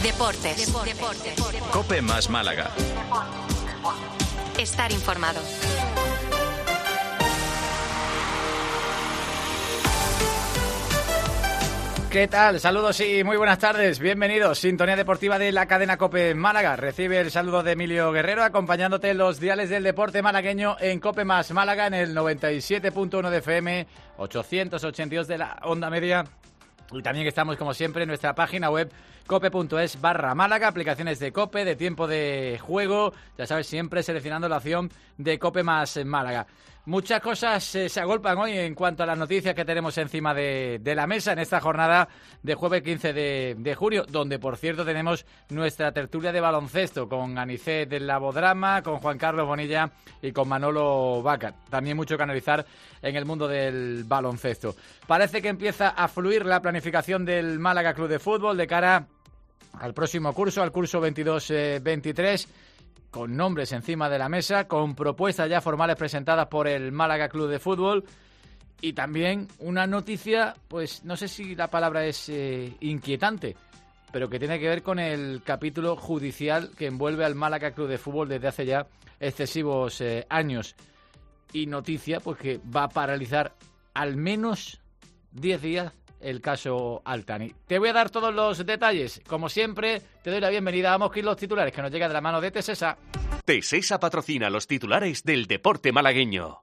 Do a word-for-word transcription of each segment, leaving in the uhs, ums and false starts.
Deportes. Deportes. COPE más Málaga. Estar informado. ¿Qué tal? Saludos y muy buenas tardes. Bienvenidos. Sintonía deportiva de la cadena COPE Málaga. Recibe el saludo de Emilio Guerrero, acompañándote en los diales del deporte malagueño en COPE más Málaga en el noventa y siete punto uno de F M, ochocientos ochenta y dos de la onda media. Y también estamos, como siempre, en nuestra página web cope.es barra Málaga, aplicaciones de COPE, de tiempo de juego, ya sabes, siempre seleccionando la opción de COPE más Málaga. Muchas cosas eh, se agolpan hoy en cuanto a las noticias que tenemos encima de, de la mesa en esta jornada de jueves quince de, de junio, donde, por cierto, tenemos nuestra tertulia de baloncesto con Anicet del Labodrama, con Juan Carlos Bonilla y con Manolo Vaca. También mucho que analizar en el mundo del baloncesto. Parece que empieza a fluir la planificación del Málaga Club de Fútbol de cara al próximo curso, al curso veintidós veintitrés. Con nombres encima de la mesa, con propuestas ya formales presentadas por el Málaga Club de Fútbol y también una noticia, pues no sé si la palabra es eh, inquietante, pero que tiene que ver con el capítulo judicial que envuelve al Málaga Club de Fútbol desde hace ya excesivos eh, años. Y noticia, pues que va a paralizar al menos diez días el caso Altani. Te voy a dar todos los detalles. Como siempre, te doy la bienvenida. Vamos con los titulares que nos llega de la mano de Tesesa. Tesesa patrocina los titulares del deporte malagueño.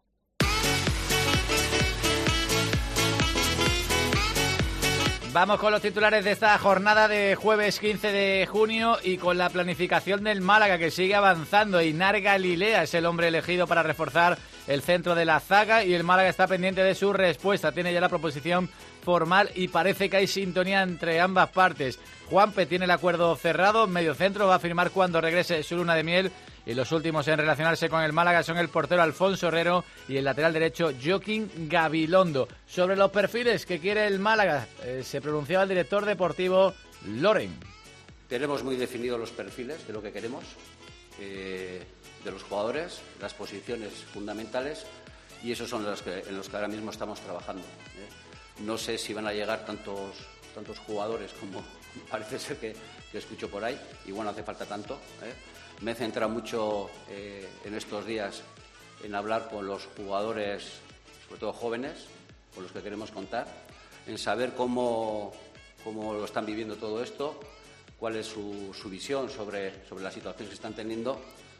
Vamos con los titulares de esta jornada de jueves quince de junio y con la planificación del Málaga que sigue avanzando. Inar Galilea es el hombre elegido para reforzar el centro de la zaga y el Málaga está pendiente de su respuesta. Tiene ya la proposición formal y parece que hay sintonía entre ambas partes. Juanpe tiene el acuerdo cerrado, medio centro, va a firmar cuando regrese su luna de miel. Y los últimos en relacionarse con el Málaga son el portero Alfonso Herrero y el lateral derecho Joaquín Gabilondo. Sobre los perfiles que quiere el Málaga, eh, se pronunciaba el director deportivo Loren. Tenemos muy definidos los perfiles de lo que queremos, eh, de los jugadores, las posiciones fundamentales, y esos son los que, en los que ahora mismo estamos trabajando. ¿eh? No sé si van a llegar tantos, tantos jugadores como parece ser que, que escucho por ahí, y bueno, hace falta tanto. ¿eh? Me he centrado mucho eh, en estos días en hablar con los jugadores, sobre todo jóvenes, con los que queremos contar, en saber cómo, cómo lo están viviendo todo esto, cuál es su, su visión sobre, sobre las situaciones que están teniendo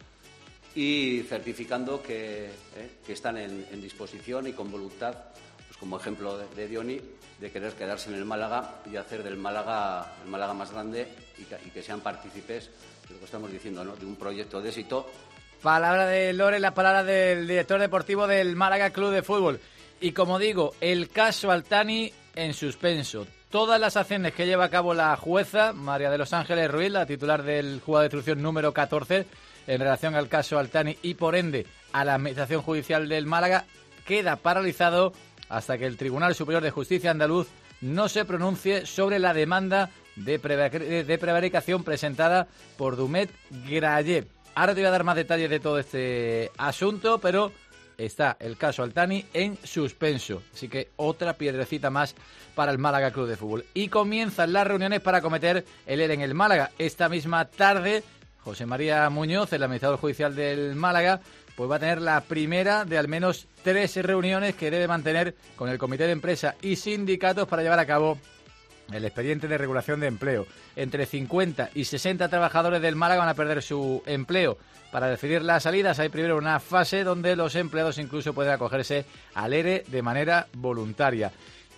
y certificando que, eh, que están en, en disposición y con voluntad, pues como ejemplo de, de Dioni, de querer quedarse en el Málaga y hacer del Málaga el Málaga más grande y que, y que sean partícipes de lo que estamos diciendo, ¿no? De un proyecto de éxito. Palabra de Loren, la palabra del director deportivo del Málaga Club de Fútbol. Y como digo, el caso Altani en suspenso. Todas las acciones que lleva a cabo la jueza María de los Ángeles Ruiz, la titular del juzgado de instrucción número catorce, en relación al caso Altani y por ende a la Administración Judicial del Málaga, queda paralizado hasta que el Tribunal Superior de Justicia andaluz no se pronuncie sobre la demanda de, prevar- de prevaricación presentada por Dumet Grayev. Ahora te voy a dar más detalles de todo este asunto, pero está el caso Altani en suspenso. Así que otra piedrecita más para el Málaga Club de Fútbol. Y comienzan las reuniones para cometer el E R E en el Málaga. Esta misma tarde, José María Muñoz, el administrador judicial del Málaga, pues va a tener la primera de al menos tres reuniones que debe mantener con el Comité de Empresa y sindicatos para llevar a cabo el expediente de regulación de empleo. Entre cincuenta y sesenta trabajadores del Málaga van a perder su empleo. Para definir las salidas hay primero una fase donde los empleados incluso pueden acogerse al E R E de manera voluntaria.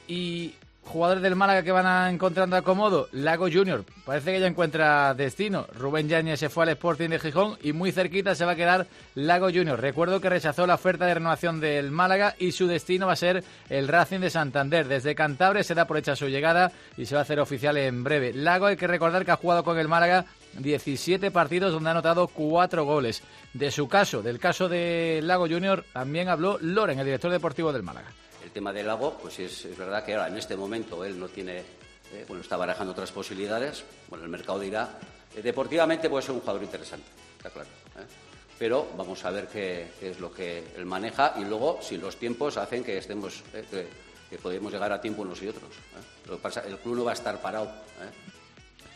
Y jugadores del Málaga que van a encontrando acomodo, Lago Junior, parece que ya encuentra destino. Rubén Yáñez se fue al Sporting de Gijón y muy cerquita se va a quedar Lago Junior. Recuerdo que rechazó la oferta de renovación del Málaga y su destino va a ser el Racing de Santander. Desde Cantabria se da por hecha su llegada y se va a hacer oficial en breve. Lago, hay que recordar que ha jugado con el Málaga diecisiete partidos donde ha anotado cuatro goles. De su caso, del caso de Lago Junior, también habló Loren, el director deportivo del Málaga. El tema del Lago, pues es, es verdad que ahora en este momento él no tiene, eh, bueno, está barajando otras posibilidades. Bueno, el mercado dirá. Eh, deportivamente puede ser un jugador interesante, está claro. ¿eh? Pero vamos a ver qué, qué es lo que él maneja y luego si los tiempos hacen que estemos, eh, que, que podemos llegar a tiempo unos y otros. ¿eh? Lo que pasa, el club no va a estar parado. ¿eh?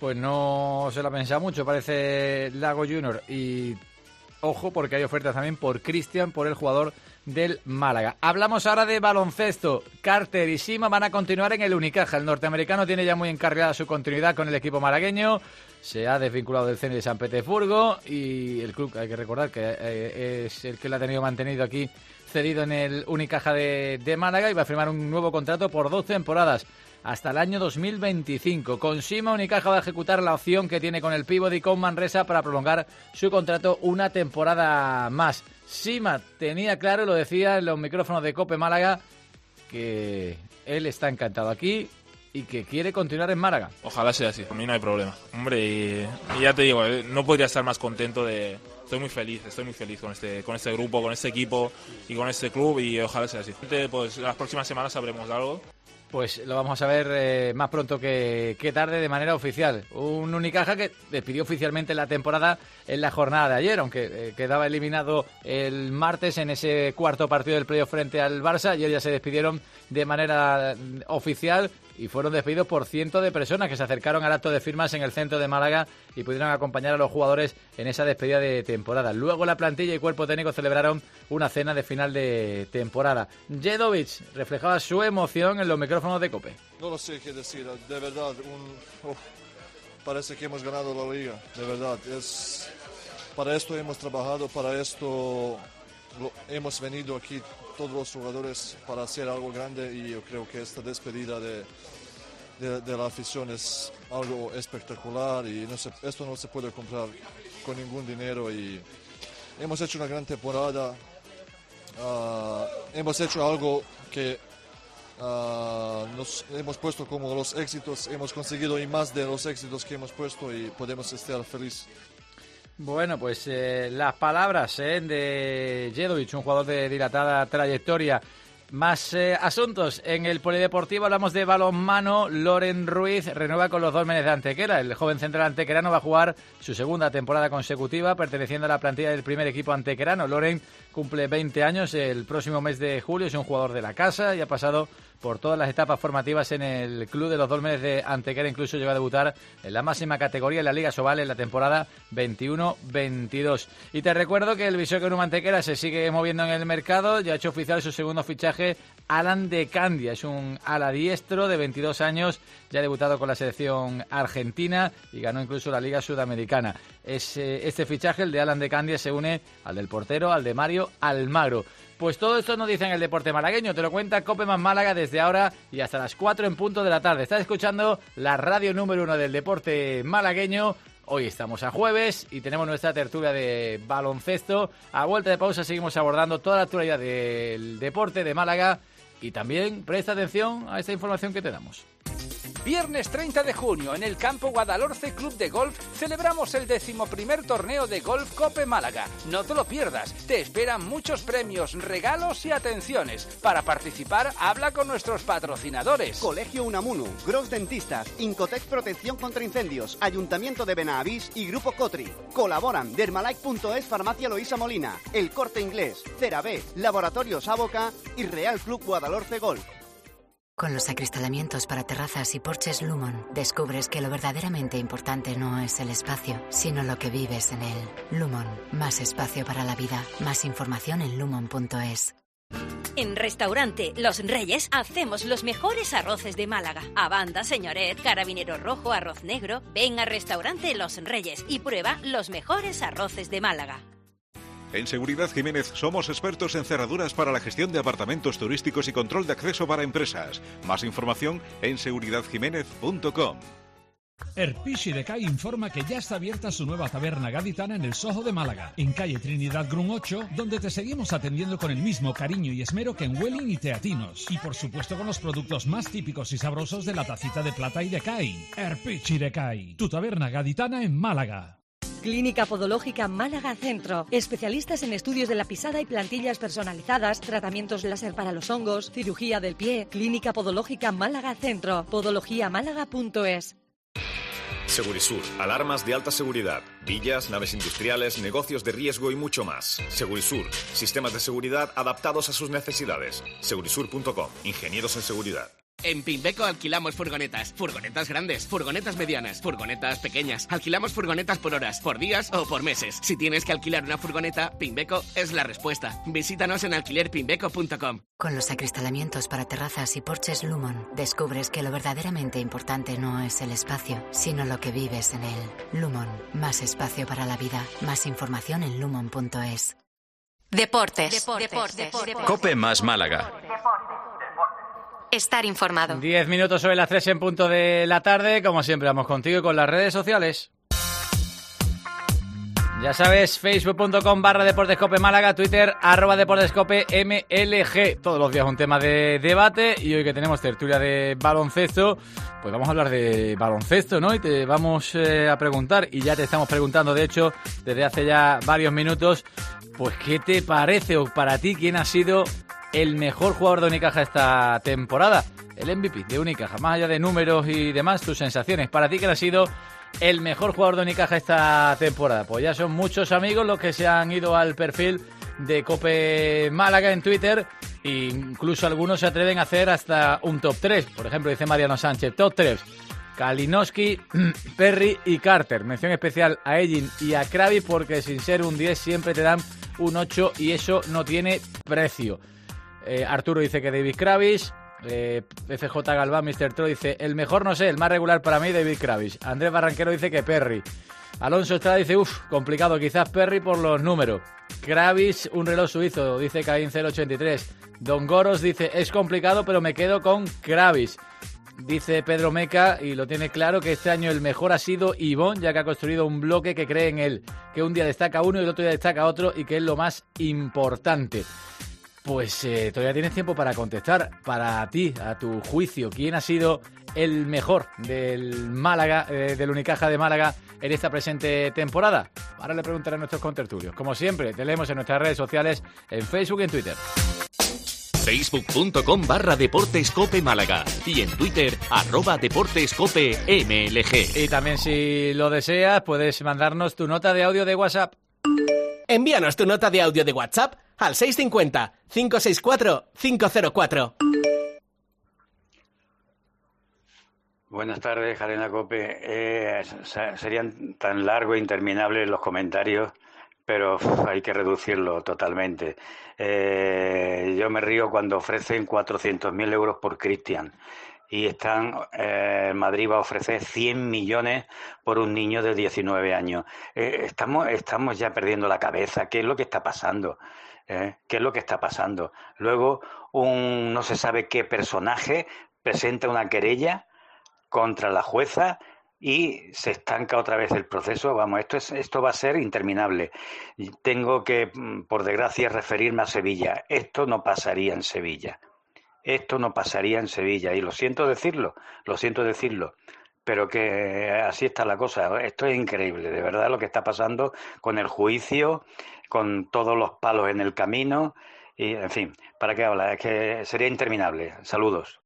pues no se lo ha pensado mucho, parece Lago Junior. Y ojo, porque hay ofertas también por Cristian, por el jugador del Málaga. Hablamos ahora de baloncesto. Carter y Sima van a continuar en el Unicaja. El norteamericano tiene ya muy encargada su continuidad con el equipo malagueño. Se ha desvinculado del Zenit de San Petersburgo y el club, hay que recordar que eh, es el que lo ha tenido mantenido aquí cedido en el Unicaja de, de Málaga, y va a firmar un nuevo contrato por dos temporadas hasta el año dos mil veinticinco. Con Sima, Unicaja va a ejecutar la opción que tiene con el Peabody y con Manresa para prolongar su contrato una temporada más. Sima tenía claro, lo decía en los micrófonos de COPE Málaga, que él está encantado aquí y que quiere continuar en Málaga. Ojalá sea así, por mí no hay problema. Hombre, y, y ya te digo, no podría estar más contento de... Estoy muy feliz, estoy muy feliz con este, con este grupo, con este equipo y con este club, y ojalá sea así. Pues las próximas semanas sabremos algo. Pues lo vamos a ver eh, más pronto que, que tarde de manera oficial. Un Unicaja que despidió oficialmente la temporada en la jornada de ayer, aunque eh, quedaba eliminado el martes en ese cuarto partido del playoff frente al Barça. Ayer ya se despidieron de manera oficial y fueron despedidos por cientos de personas que se acercaron al acto de firmas en el centro de Málaga y pudieron acompañar a los jugadores en esa despedida de temporada. Luego la plantilla y cuerpo técnico celebraron una cena de final de temporada. Jedovic reflejaba su emoción en los micrófonos de COPE. No lo sé qué decir, de verdad, un, oh, parece que hemos ganado la liga, de verdad. Es, para esto hemos trabajado, para esto lo, hemos venido aquí todos los jugadores para hacer algo grande, y yo creo que esta despedida de, de, de la afición es algo espectacular, y no se, esto no se puede comprar con ningún dinero. Y hemos hecho una gran temporada, uh, hemos hecho algo que uh, nos hemos puesto como los éxitos, hemos conseguido y más de los éxitos que hemos puesto, y podemos estar felices. Bueno, pues eh, las palabras eh, de Jedovic, un jugador de dilatada trayectoria. Más eh, asuntos. En el polideportivo hablamos de balonmano. Loren Ruiz renueva con los Dólmenes de Antequera. El joven central antequerano va a jugar su segunda temporada consecutiva perteneciendo a la plantilla del primer equipo antequerano. Loren cumple veinte años el próximo mes de julio. Es un jugador de la casa y ha pasado por todas las etapas formativas en el club de los Dólmenes de Antequera. Incluso llegó a debutar en la máxima categoría en la Liga Sobal en la temporada veintiuno veintidós. Y te recuerdo que el Visokernum Antequera se sigue moviendo en el mercado. Ya ha hecho oficial su segundo fichaje, Alan de Candia. Es un ala diestro de veintidós años, ya ha debutado con la selección argentina y ganó incluso la Liga Sudamericana. Es, eh, este fichaje, el de Alan de Candia, se une al del portero, al de Mario Almagro. Pues todo esto nos dice en el deporte malagueño, te lo cuenta COPE más Málaga desde ahora y hasta las cuatro en punto de la tarde. Estás escuchando la radio número uno del deporte malagueño. Hoy estamos a jueves y tenemos nuestra tertulia de baloncesto. A vuelta de pausa seguimos abordando toda la actualidad del deporte de Málaga y también presta atención a esta información que te damos. Viernes treinta de junio, en el campo Guadalhorce Club de Golf, celebramos el decimoprimer torneo de Golf Cope Málaga. No te lo pierdas, te esperan muchos premios, regalos y atenciones. Para participar, habla con nuestros patrocinadores. Colegio Unamuno, Gros Dentistas, Incotec Protección contra Incendios, Ayuntamiento de Benavís y Grupo Cotri. Colaboran Dermalike punto es, Farmacia Loísa Molina, El Corte Inglés, CeraVe, Laboratorios Avoca y Real Club Guadalhorce Golf. Con los acristalamientos para terrazas y porches Lumon, descubres que lo verdaderamente importante no es el espacio, sino lo que vives en él. Lumon, más espacio para la vida. Más información en lumon punto es. En Restaurante Los Reyes hacemos los mejores arroces de Málaga. Abanda, señoret, carabinero rojo, arroz negro. Ven a Restaurante Los Reyes y prueba los mejores arroces de Málaga. En Seguridad Jiménez somos expertos en cerraduras para la gestión de apartamentos turísticos y control de acceso para empresas. Más información en seguridad jiménez punto com. Erpici de Cai informa que ya está abierta su nueva taberna gaditana en el Soho de Málaga, en calle Trinidad Grun ocho, donde te seguimos atendiendo con el mismo cariño y esmero que en Welling y Teatinos. Y por supuesto con los productos más típicos y sabrosos de la tacita de plata y de Cai. Erpici de Cai, tu taberna gaditana en Málaga. Clínica Podológica Málaga Centro. Especialistas en estudios de la pisada y plantillas personalizadas, tratamientos láser para los hongos, cirugía del pie. Clínica Podológica Málaga Centro. podología málaga punto es. Segurisur, alarmas de alta seguridad, villas, naves industriales, negocios de riesgo y mucho más. Segurisur, sistemas de seguridad adaptados a sus necesidades. segurisur punto com, ingenieros en seguridad. En Pimbeco alquilamos furgonetas. Furgonetas grandes, furgonetas medianas, furgonetas pequeñas. Alquilamos furgonetas por horas, por días o por meses. Si tienes que alquilar una furgoneta, Pimbeco es la respuesta. Visítanos en alquiler pimbeco punto com. Con los acristalamientos para terrazas y porches Lumon, descubres que lo verdaderamente importante no es el espacio, sino lo que vives en él. Lumon, más espacio para la vida. Más información en lumon punto es. Deportes. Deportes. Deportes. Deportes. Cope más Málaga. Estar informado. Diez minutos sobre las tres en punto de la tarde. Como siempre, vamos contigo y con las redes sociales. Ya sabes, facebook punto com barra Deportescope Málaga, Twitter, arroba Deportescope M L G. Todos los días un tema de debate y hoy que tenemos tertulia de baloncesto, pues vamos a hablar de baloncesto, ¿no? Y te vamos eh, a preguntar, y ya te estamos preguntando, de hecho, desde hace ya varios minutos, pues ¿qué te parece o para ti quién ha sido el mejor jugador de Unicaja esta temporada? El M V P de Unicaja, más allá de números y demás, tus sensaciones. Para ti, ¿quién ha sido el mejor jugador de Unicaja esta temporada? Pues ya son muchos amigos los que se han ido al perfil de Cope Málaga en Twitter, e incluso algunos se atreven a hacer hasta un top tres. Por ejemplo, dice Mariano Sánchez, top tres: Kalinowski, Perry y Carter. Mención especial a Egin y a Kravis porque sin ser un diez siempre te dan un ocho y eso no tiene precio. Eh, Arturo dice que David Kravis. Eh, F J Galván, mister Troy dice el mejor, no sé, el más regular para mí, David Kravis. Andrés Barranquero dice que Perry. Alonso Estrada dice uff, complicado, quizás Perry por los números. Kravis, un reloj suizo, dice Caín cero ochenta y tres. Don Goros dice es complicado pero me quedo con Kravis. Dice Pedro Meca, y lo tiene claro, que este año el mejor ha sido Ivón, ya que ha construido un bloque que cree en él, que un día destaca uno y el otro día destaca otro y que es lo más importante. Pues eh, todavía tienes tiempo para contestar. Para ti, a tu juicio, ¿quién ha sido el mejor del Málaga, eh, del Unicaja de Málaga en esta presente temporada? Ahora le preguntaré a nuestros contertulios. Como siempre, te leemos en nuestras redes sociales, en Facebook y en Twitter. facebook punto com barra Deportescope Málaga y en Twitter, arroba Deportescope M L G. Y también, si lo deseas, puedes mandarnos tu nota de audio de WhatsApp. Envíanos tu nota de audio de WhatsApp al seis cinco cero, cinco seis cuatro, cinco cero cuatro. Buenas tardes, Jarena Cope. Eh, serían tan largos e interminables los comentarios, pero uf, hay que reducirlo totalmente. Eh, yo me río cuando ofrecen cuatrocientos mil euros por Cristian. Y están, eh, Madrid va a ofrecer cien millones por un niño de diecinueve años. Eh, estamos, estamos ya perdiendo la cabeza. ¿Qué es lo que está pasando? ¿Eh? ¿Qué es lo que está pasando? Luego, un no se sabe qué personaje presenta una querella contra la jueza y se estanca otra vez el proceso. Vamos, esto, es, esto va a ser interminable. Tengo que, por desgracia, referirme a Sevilla. Esto no pasaría en Sevilla. Esto no pasaría en Sevilla, y lo siento decirlo, lo siento decirlo, pero que así está la cosa. Esto es increíble, de verdad, lo que está pasando con el juicio, con todos los palos en el camino, y en fin, ¿para qué hablar? Es que sería interminable. Saludos.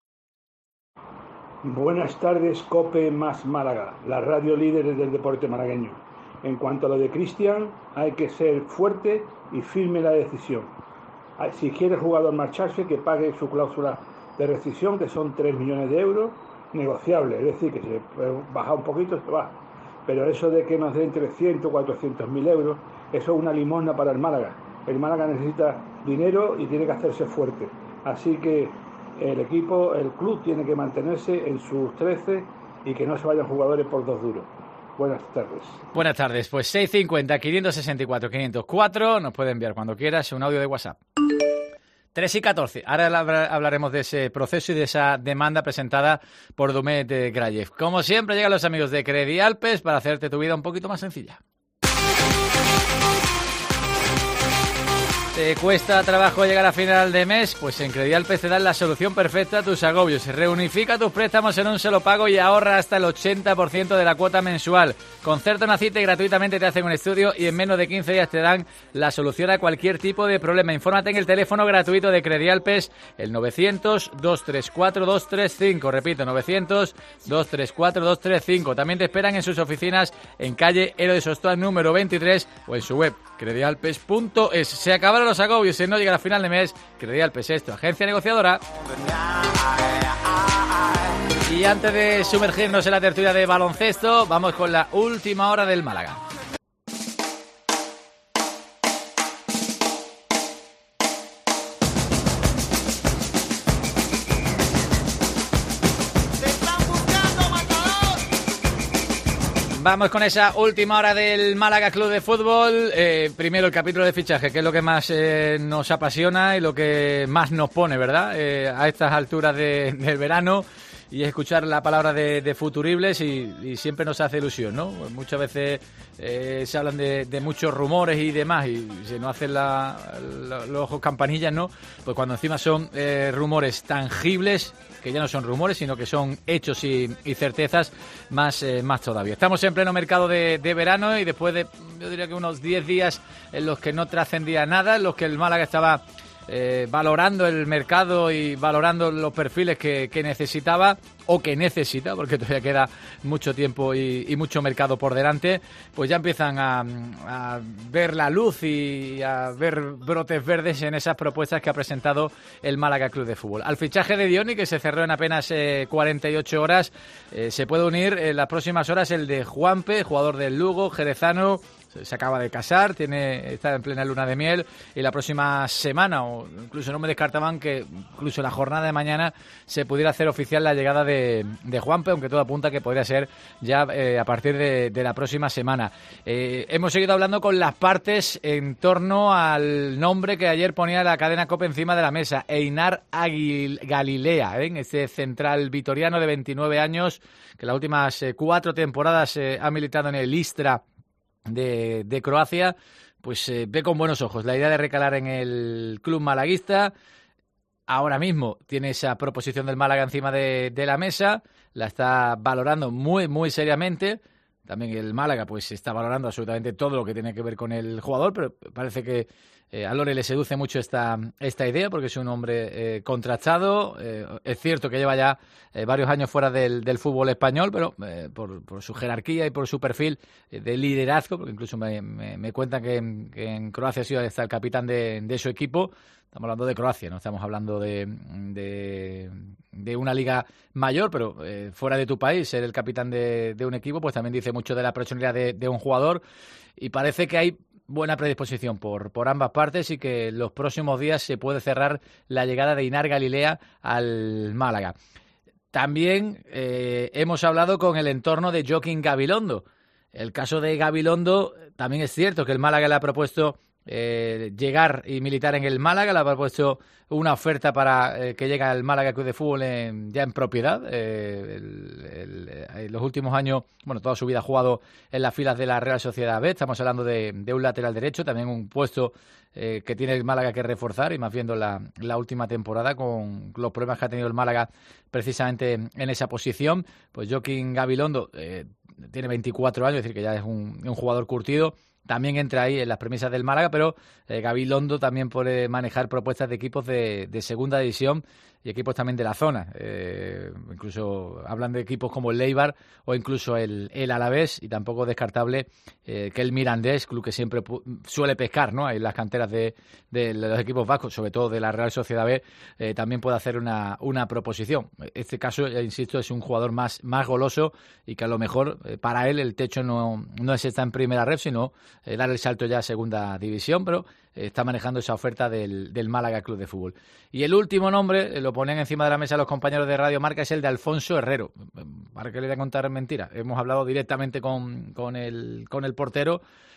Buenas tardes, Cope más Málaga, la radio líder del deporte malagueño. En cuanto a lo de Cristian, hay que ser fuerte y firme en la decisión. Si quiere el jugador marcharse, que pague su cláusula de rescisión, que son tres millones de euros, negociable, es decir, que si baja un poquito, se va. Pero eso de que nos den trescientos, cuatrocientos mil euros, eso es una limosna para el Málaga. El Málaga necesita dinero y tiene que hacerse fuerte. Así que el equipo, el club, tiene que mantenerse en sus trece y que no se vayan jugadores por dos duros. Buenas tardes. Buenas tardes. Pues seis cinco cero, cinco seis cuatro, cinco cero cuatro. Nos puede enviar cuando quieras un audio de WhatsApp. tres y catorce. Ahora hablaremos de ese proceso y de esa demanda presentada por Dumet Grayev. Como siempre, llegan los amigos de Credialpes para hacerte tu vida un poquito más sencilla. ¿Te cuesta trabajo llegar a final de mes? Pues en Credialpes te dan la solución perfecta a tus agobios. Reunifica tus préstamos en un solo pago y ahorra hasta el ochenta por ciento de la cuota mensual. Concerta una cita y gratuitamente te hacen un estudio y en menos de quince días te dan la solución a cualquier tipo de problema. Infórmate en el teléfono gratuito de Credialpes, el novecientos, dos tres cuatro, dos tres cinco. Repito, novecientos, dos tres cuatro, dos tres cinco. También te esperan en sus oficinas en calle Ero de Sostúa número veintitrés o en su web credialpes punto es. Se acabaron los agobios, si no llega a final de mes, Credialpes es tu agencia negociadora. Y antes de sumergirnos en la tertulia de baloncesto, vamos con la última hora del Málaga. Vamos con esa última hora del Málaga Club de Fútbol. Eh, primero el capítulo de fichaje, que es lo que más eh, nos apasiona y lo que más nos pone, ¿verdad? Eh, a estas alturas de, del verano, y escuchar la palabra de, de futuribles y, y siempre nos hace ilusión, ¿no? Pues muchas veces eh, se hablan de, de muchos rumores y demás, y se nos hacen la, la, los ojos campanillas, ¿no? Pues cuando encima son eh, rumores tangibles, que ya no son rumores, sino que son hechos y, y certezas, más, eh, más todavía. Estamos en pleno mercado de, de verano y después de, yo diría que unos diez días en los que no trascendía nada, en los que el Málaga estaba eh, valorando el mercado y valorando los perfiles que, que necesitaba o que necesita, porque todavía queda mucho tiempo y, y mucho mercado por delante, pues ya empiezan a, a ver la luz y a ver brotes verdes en esas propuestas que ha presentado el Málaga Club de Fútbol. Al fichaje de Dioni, que se cerró en apenas eh, cuarenta y ocho horas, eh, se puede unir en las próximas horas el de Juanpe, jugador del Lugo, jerezano. Se acaba de casar, tiene está en plena luna de miel, y la próxima semana, o incluso no me descartaban que incluso la jornada de mañana se pudiera hacer oficial la llegada de, de Juanpe, aunque todo apunta que podría ser ya eh, a partir de, de la próxima semana. Eh, hemos seguido hablando con las partes en torno al nombre que ayer ponía la cadena COPE encima de la mesa, Einar Aguil, Galilea, ¿eh? Este central vitoriano de veintinueve años, que las últimas eh, cuatro temporadas eh, ha militado en el Istra De, de Croacia, pues eh, ve con buenos ojos la idea de recalar en el club malaguista. Ahora mismo tiene esa proposición del Málaga encima de, de la mesa, la está valorando muy, muy seriamente. También el Málaga pues está valorando absolutamente todo lo que tiene que ver con el jugador, pero parece que eh, a Lore le seduce mucho esta, esta idea, porque es un hombre eh, contrastado. Eh, es cierto que lleva ya eh, varios años fuera del, del fútbol español, pero eh, por, por su jerarquía y por su perfil eh, de liderazgo, porque incluso me, me, me cuentan que en, que en Croacia ha sido hasta el capitán de, de su equipo. Estamos hablando de Croacia, no estamos hablando de, de, de una liga mayor, pero eh, fuera de tu país, ser el capitán de, de un equipo, pues también dice mucho de la personalidad de, de un jugador, y parece que hay buena predisposición por, por ambas partes y que en los próximos días se puede cerrar la llegada de Einar Galilea al Málaga. También eh, hemos hablado con el entorno de Joaquín Gabilondo. El caso de Gabilondo, también es cierto que el Málaga le ha propuesto Eh, llegar y militar en el Málaga, le ha propuesto una oferta para eh, que llegue al Málaga Club de Fútbol en, ya en propiedad. Eh, el, el, en los últimos años, bueno, toda su vida ha jugado en las filas de la Real Sociedad B. Estamos hablando de, de un lateral derecho, también un puesto eh, que tiene el Málaga que reforzar, y más viendo la, la última temporada con los problemas que ha tenido el Málaga precisamente en esa posición. Pues Joaquín Gabilondo eh, tiene veinticuatro años, es decir, que ya es un, un jugador curtido. También entra ahí en las premisas del Málaga, pero eh, Gabilondo también puede manejar propuestas de equipos de, de segunda división y equipos también de la zona. Eh, incluso hablan de equipos como el Eibar o incluso el, el Alavés, y tampoco descartable eh, que el Mirandés, club que siempre suele pescar, ¿no?, en las canteras de, de los equipos vascos, sobre todo de la Real Sociedad B, eh, también puede hacer una, una proposición. Este caso, ya insisto, es un jugador más, más goloso, y que a lo mejor eh, para él el techo no, no es estar en primera ref, sino Eh, dar el salto ya a segunda división, pero eh, está manejando esa oferta del, del Málaga Club de Fútbol. Y el último nombre, eh, lo ponen encima de la mesa los compañeros de Radio Marca, es el de Alfonso Herrero. ¿Para qué le voy a contar mentiras? Hemos hablado directamente con, con, el, con el portero,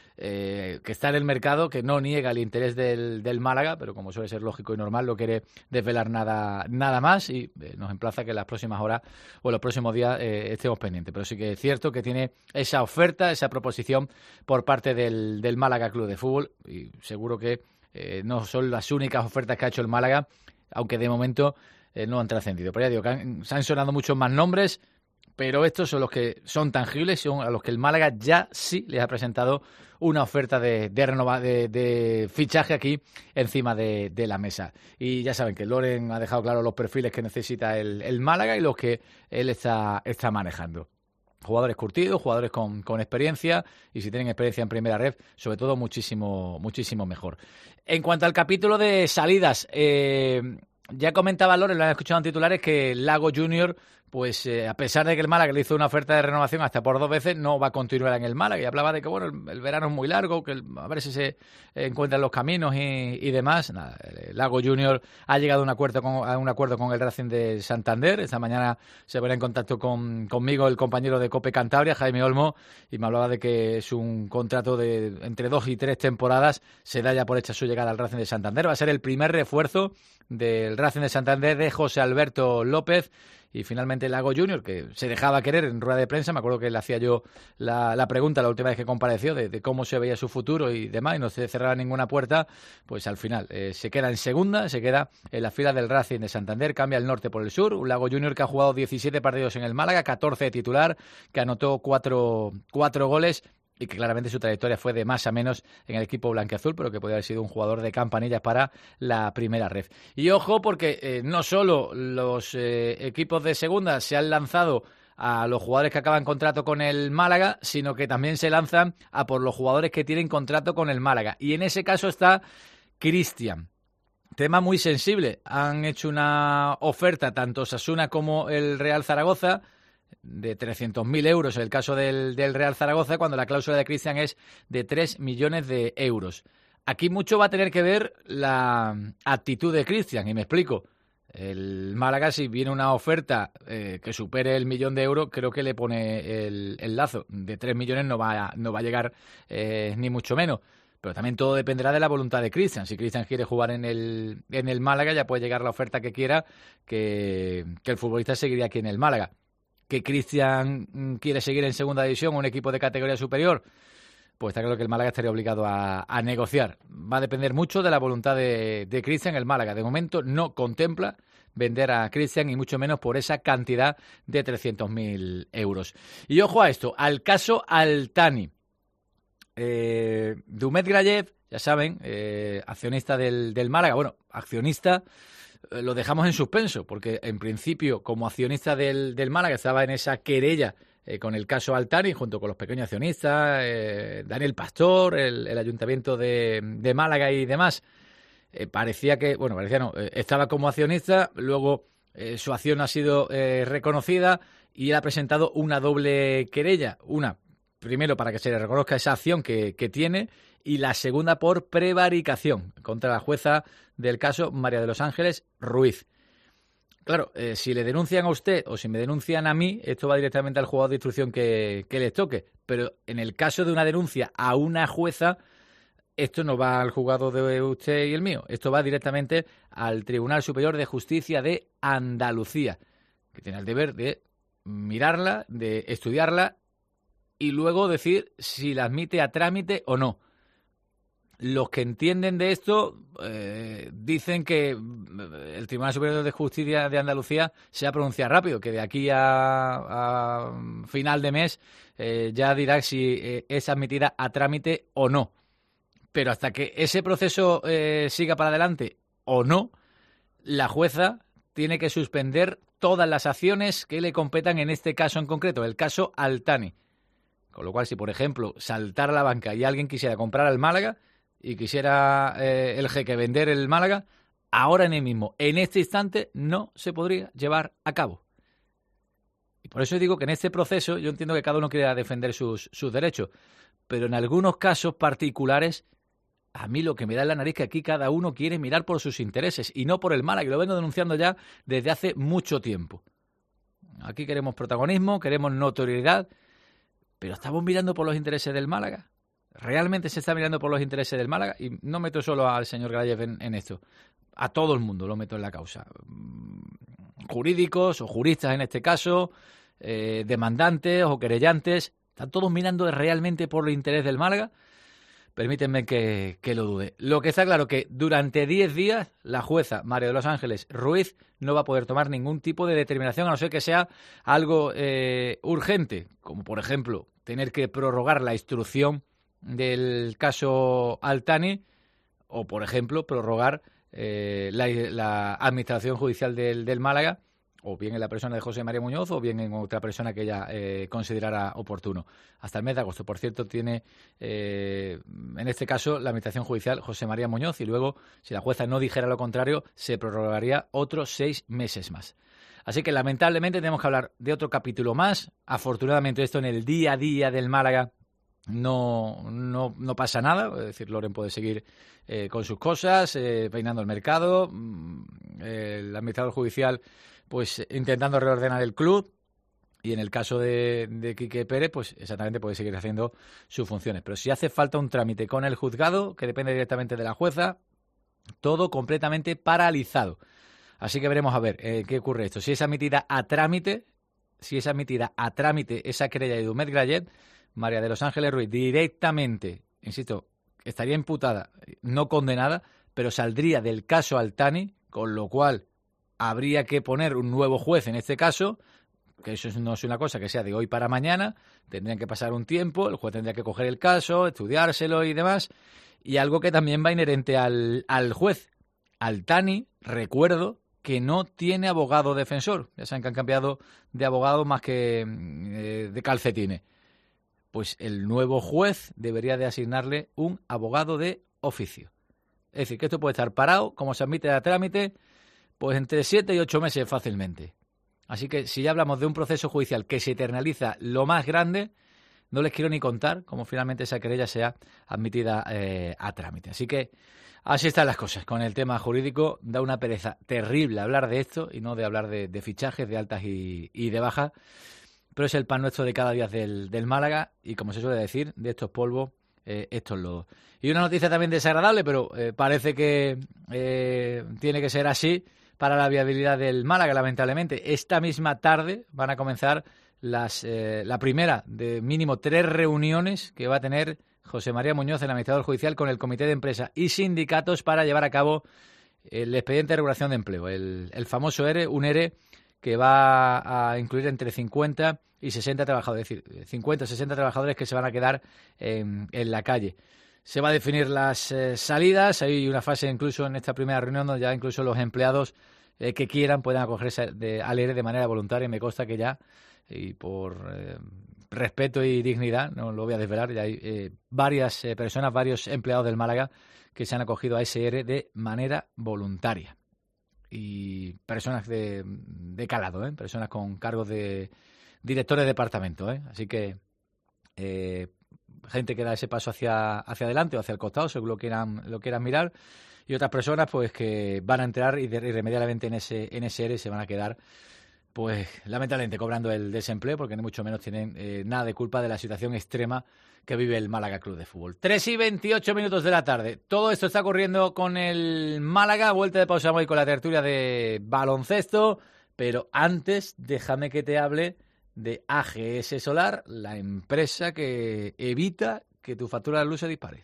eh, que está en el mercado, que no niega el interés del, del Málaga, pero como suele ser lógico y normal, no quiere desvelar nada, nada más, y eh, nos emplaza que en las próximas horas o en los próximos días eh, estemos pendientes. Pero sí que es cierto que tiene esa oferta, esa proposición por parte del, del Málaga Club de Fútbol, y seguro que eh, no son las únicas ofertas que ha hecho el Málaga, aunque de momento eh, no han trascendido. Pero ya digo, que han, se han sonado muchos más nombres, pero estos son los que son tangibles, son a los que el Málaga ya sí les ha presentado una oferta de, de, renova, de, de fichaje aquí encima de, de la mesa. Y ya saben que Loren ha dejado claro los perfiles que necesita el, el Málaga y los que él está, está manejando. Jugadores curtidos, jugadores con, con experiencia, y si tienen experiencia en primera red, sobre todo muchísimo, muchísimo mejor. En cuanto al capítulo de salidas, eh, ya comentaba Loren, lo han escuchado en titulares, que Lago Junior pues eh, a pesar de que el Málaga le hizo una oferta de renovación hasta por dos veces, no va a continuar en el Málaga. Y hablaba de que bueno, el, el verano es muy largo, que el, a ver si se encuentran los caminos y, y demás. Nada, el Lago Junior ha llegado a un acuerdo con, a un acuerdo con el Racing de Santander. Esta mañana se verá en contacto con, conmigo el compañero de COPE Cantabria, Jaime Olmo, y me hablaba de que es un contrato de entre dos y tres temporadas. Se da ya por hecha su llegada al Racing de Santander. Va a ser el primer refuerzo del Racing de Santander de José Alberto López. Y finalmente el Lago Junior, que se dejaba querer en rueda de prensa, me acuerdo que le hacía yo la, la pregunta la última vez que compareció de, de cómo se veía su futuro y demás, y no se cerraba ninguna puerta, pues al final eh, se queda en segunda, se queda en la fila del Racing de Santander, cambia el norte por el sur. Un Lago Junior que ha jugado diecisiete partidos en el Málaga, catorce de titular, que anotó cuatro, cuatro goles, y que claramente su trayectoria fue de más a menos en el equipo blanquiazul, pero que podría haber sido un jugador de campanillas para la primera ref. Y ojo, porque eh, no solo los eh, equipos de segunda se han lanzado a los jugadores que acaban contrato con el Málaga, sino que también se lanzan a por los jugadores que tienen contrato con el Málaga. Y en ese caso está Cristian. Tema muy sensible. Han hecho una oferta tanto Osasuna como el Real Zaragoza de trescientos mil euros en el caso del, del Real Zaragoza, cuando la cláusula de Cristian es de tres millones de euros. Aquí mucho va a tener que ver la actitud de Cristian, y me explico. El Málaga, si viene una oferta eh, que supere el millón de euros, creo que le pone el, el lazo. De tres millones no va a, no va a llegar eh, ni mucho menos. Pero también todo dependerá de la voluntad de Cristian. Si Cristian quiere jugar en el, en el Málaga, ya puede llegar la oferta que quiera, que, que el futbolista seguiría aquí en el Málaga. Que Cristian quiere seguir en segunda división, un equipo de categoría superior, pues está claro que el Málaga estaría obligado a, a negociar. Va a depender mucho de la voluntad de, de Cristian. El Málaga de momento no contempla vender a Cristian, y mucho menos por esa cantidad de trescientos mil euros. Y ojo a esto, al caso Altani. Eh, Dumet Grayev, ya saben, eh, accionista del, del Málaga, bueno, accionista... Lo dejamos en suspenso, porque en principio, como accionista del, del Málaga, estaba en esa querella eh, con el caso Altani, junto con los pequeños accionistas, eh, Daniel Pastor, el, el Ayuntamiento de, de Málaga y demás. Eh, parecía que, bueno, parecía no, eh, estaba como accionista, luego eh, su acción ha sido eh, reconocida y él ha presentado una doble querella. Una, primero, para que se le reconozca esa acción que, que tiene, y la segunda por prevaricación contra la jueza del caso María de los Ángeles Ruiz. Claro, eh, si le denuncian a usted o si me denuncian a mí, esto va directamente al juzgado de instrucción que, que les toque. Pero en el caso de una denuncia a una jueza, esto no va al juzgado de usted y el mío. Esto va directamente al Tribunal Superior de Justicia de Andalucía, que tiene el deber de mirarla, de estudiarla y luego decir si la admite a trámite o no. Los que entienden de esto eh, dicen que el Tribunal Superior de Justicia de Andalucía se va a pronunciar rápido, que de aquí a, a final de mes eh, ya dirá si eh, es admitida a trámite o no. Pero hasta que ese proceso eh, siga para adelante o no, la jueza tiene que suspender todas las acciones que le competan en este caso en concreto, el caso Altani. Con lo cual, si por ejemplo saltara la banca y alguien quisiera comprar al Málaga y quisiera eh, el jeque vender el Málaga, ahora en el mismo, en este instante, no se podría llevar a cabo. Y por eso digo que en este proceso yo entiendo que cada uno quiera defender sus, sus derechos, pero en algunos casos particulares, a mí lo que me da en la nariz es que aquí cada uno quiere mirar por sus intereses y no por el Málaga, y lo vengo denunciando ya desde hace mucho tiempo. Aquí queremos protagonismo, queremos notoriedad, pero estamos mirando por los intereses del Málaga. Realmente se está mirando por los intereses del Málaga, y no meto solo al señor Grayev en, en esto, a todo el mundo lo meto en la causa. Jurídicos o juristas en este caso, eh, demandantes o querellantes, están todos mirando realmente por el interés del Málaga. Permítanme que, que lo dude. Lo que está claro que durante diez días la jueza María de los Ángeles Ruiz no va a poder tomar ningún tipo de determinación, a no ser que sea algo eh, urgente, como por ejemplo tener que prorrogar la instrucción del caso Altani, o por ejemplo prorrogar eh, la, la administración judicial del, del Málaga, o bien en la persona de José María Muñoz o bien en otra persona que ella eh, considerara oportuno. Hasta el mes de agosto, por cierto, tiene eh, en este caso la administración judicial José María Muñoz, y luego, si la jueza no dijera lo contrario, se prorrogaría otros seis meses más. Así que lamentablemente tenemos que hablar de otro capítulo más. Afortunadamente esto en el día a día del Málaga no, no, no pasa nada. Es decir, Loren puede seguir eh, con sus cosas, eh, peinando el mercado, eh, el administrador judicial pues intentando reordenar el club. Y en el caso de, de Quique Pérez, pues exactamente puede seguir haciendo sus funciones. Pero si hace falta un trámite con el juzgado, que depende directamente de la jueza, todo completamente paralizado. Así que veremos a ver eh, qué ocurre esto. Si es admitida a trámite, si es admitida a trámite esa querella de Dumet Grallet, María de los Ángeles Ruiz directamente, insisto, estaría imputada, no condenada, pero saldría del caso Altani, con lo cual habría que poner un nuevo juez en este caso, que eso no es una cosa que sea de hoy para mañana, tendrían que pasar un tiempo, el juez tendría que coger el caso, estudiárselo y demás, y algo que también va inherente al, al juez. Altani, recuerdo, que no tiene abogado defensor, ya saben que han cambiado de abogado más que eh, de calcetines. Pues el nuevo juez debería de asignarle un abogado de oficio. Es decir, que esto puede estar parado, como se admite a trámite, pues entre siete y ocho meses fácilmente. Así que si ya hablamos de un proceso judicial que se eternaliza lo más grande, no les quiero ni contar cómo finalmente esa querella sea admitida eh, a trámite. Así que así están las cosas con el tema jurídico. Da una pereza terrible hablar de esto y no de hablar de, de fichajes, de altas y, y de bajas. Pero es el pan nuestro de cada día del, del Málaga y, como se suele decir, de estos polvos, eh, estos lodos. Y una noticia también desagradable, pero eh, parece que eh, tiene que ser así para la viabilidad del Málaga, lamentablemente. Esta misma tarde van a comenzar las eh, la primera de mínimo tres reuniones que va a tener José María Muñoz, el administrador judicial, con el Comité de Empresa y sindicatos para llevar a cabo el expediente de regulación de empleo, el, el famoso ERE, un ERE que va a incluir entre cincuenta y sesenta trabajadores, es decir, cincuenta o sesenta trabajadores que se van a quedar en, en la calle. Se va a definir las eh, salidas, hay una fase incluso en esta primera reunión donde ya incluso los empleados eh, que quieran puedan acogerse de, al ERE de manera voluntaria. Me consta que ya, y por eh, respeto y dignidad, no lo voy a desvelar, ya hay eh, varias eh, personas, varios empleados del Málaga que se han acogido a ese ERE de manera voluntaria. Y personas de, de calado, ¿eh? Personas con cargos de directores de departamento, ¿eh? Así que eh, gente que da ese paso hacia, hacia adelante o hacia el costado, según lo quieran, lo quieran mirar, y otras personas pues que van a entrar y de, irremediablemente en ese, en ese ERE se van a quedar, pues lamentablemente cobrando el desempleo, porque ni mucho menos tienen eh, nada de culpa de la situación extrema que vive el Málaga Club de Fútbol. tres y veintiocho minutos de la tarde. Todo esto está ocurriendo con el Málaga. Vuelta de pausa hoy con la tertulia de baloncesto. Pero antes, déjame que te hable de A G S Solar, la empresa que evita que tu factura de luz se dispare.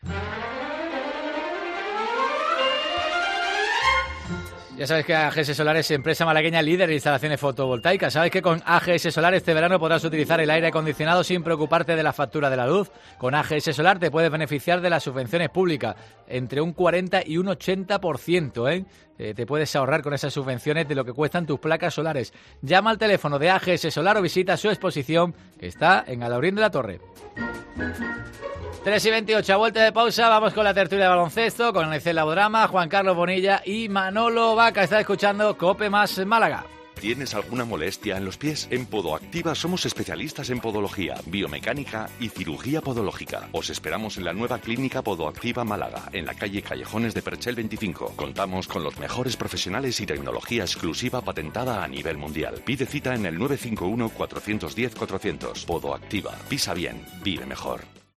Ya sabes que A G S Solar es empresa malagueña líder en instalaciones fotovoltaicas. Sabes que con A G S Solar este verano podrás utilizar el aire acondicionado sin preocuparte de la factura de la luz. Con A G S Solar te puedes beneficiar de las subvenciones públicas entre un cuarenta y un ochenta por ciento, ¿eh? Eh, te puedes ahorrar con esas subvenciones de lo que cuestan tus placas solares. Llama al teléfono de A G S Solar o visita su exposición que está en Alaurín de la Torre. tres y veintiocho, a vuelta de pausa, vamos con la tertulia de baloncesto, con Anicel Labodrama, Juan Carlos Bonilla y Manolo Vaca. Está escuchando COPE más Málaga. ¿Tienes alguna molestia en los pies? En Podoactiva somos especialistas en podología, biomecánica y cirugía podológica. Os esperamos en la nueva clínica Podoactiva Málaga, en la calle Callejones de Perchel veinticinco. Contamos con los mejores profesionales y tecnología exclusiva patentada a nivel mundial. Pide cita en el nueve cinco uno, cuatro uno cero, cuatrocientos. Podoactiva. Pisa bien, vive mejor.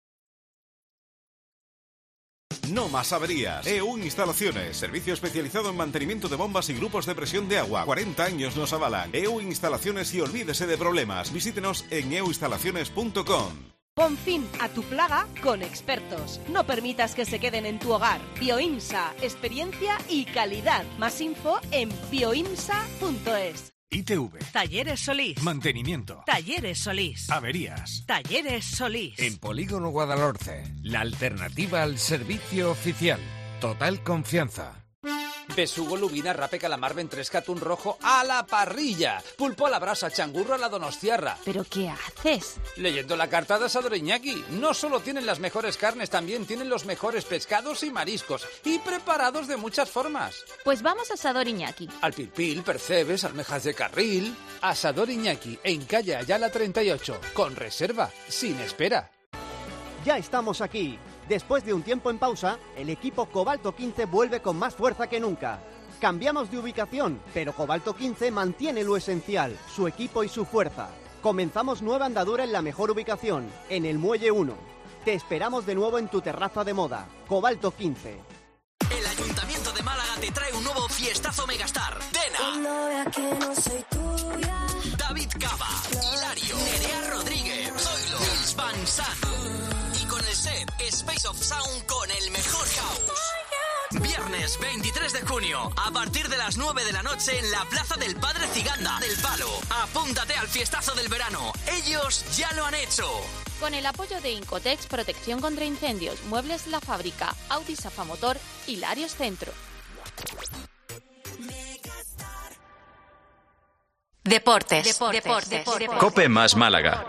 No más averías. E U Instalaciones, servicio especializado en mantenimiento de bombas y grupos de presión de agua. cuarenta años nos avalan. E U Instalaciones y olvídese de problemas. Visítenos en e u instalaciones punto com. Pon fin a tu plaga con expertos. No permitas que se queden en tu hogar. Bioimsa, experiencia y calidad. Más info en bioimsa punto es. I T V. Talleres Solís. Mantenimiento. Talleres Solís. Averías. Talleres Solís. En Polígono Guadalhorce, la alternativa al servicio oficial. Total confianza. Besugo, lubina, rape, calamar, ventresca, atún rojo a la parrilla. Pulpo a la brasa, changurro a la donostiarra. ¿Pero qué haces? Leyendo la carta de Asador Iñaki. No solo tienen las mejores carnes, también tienen los mejores pescados y mariscos. Y preparados de muchas formas. Pues vamos a Asador Iñaki. Alpilpil, percebes, almejas de carril. Asador Iñaki, en calle Ayala treinta y ocho. Con reserva, sin espera. Ya estamos aquí. Después de un tiempo en pausa, el equipo Cobalto quince vuelve con más fuerza que nunca. Cambiamos de ubicación, pero Cobalto quince mantiene lo esencial, su equipo y su fuerza. Comenzamos nueva andadura en la mejor ubicación, en el Muelle uno. Te esperamos de nuevo en tu terraza de moda. Cobalto quince. El Ayuntamiento de Málaga te trae un nuevo fiestazo Megastar. Dena, David Cava, Hilario, Nerea Rodríguez, Zoilo, Luis Van Sant. Y con el set Space of Sound con el mejor house. Viernes veintitrés de junio, a partir de las nueve de la noche en la Plaza del Padre Ciganda del Palo. Apúntate al fiestazo del verano. Ellos ya lo han hecho. Con el apoyo de Incotex, protección contra incendios, Muebles La Fábrica, Audi Safamotor y Larios Centro. Deportes. Deportes. Deportes. Deportes. Cope más Málaga.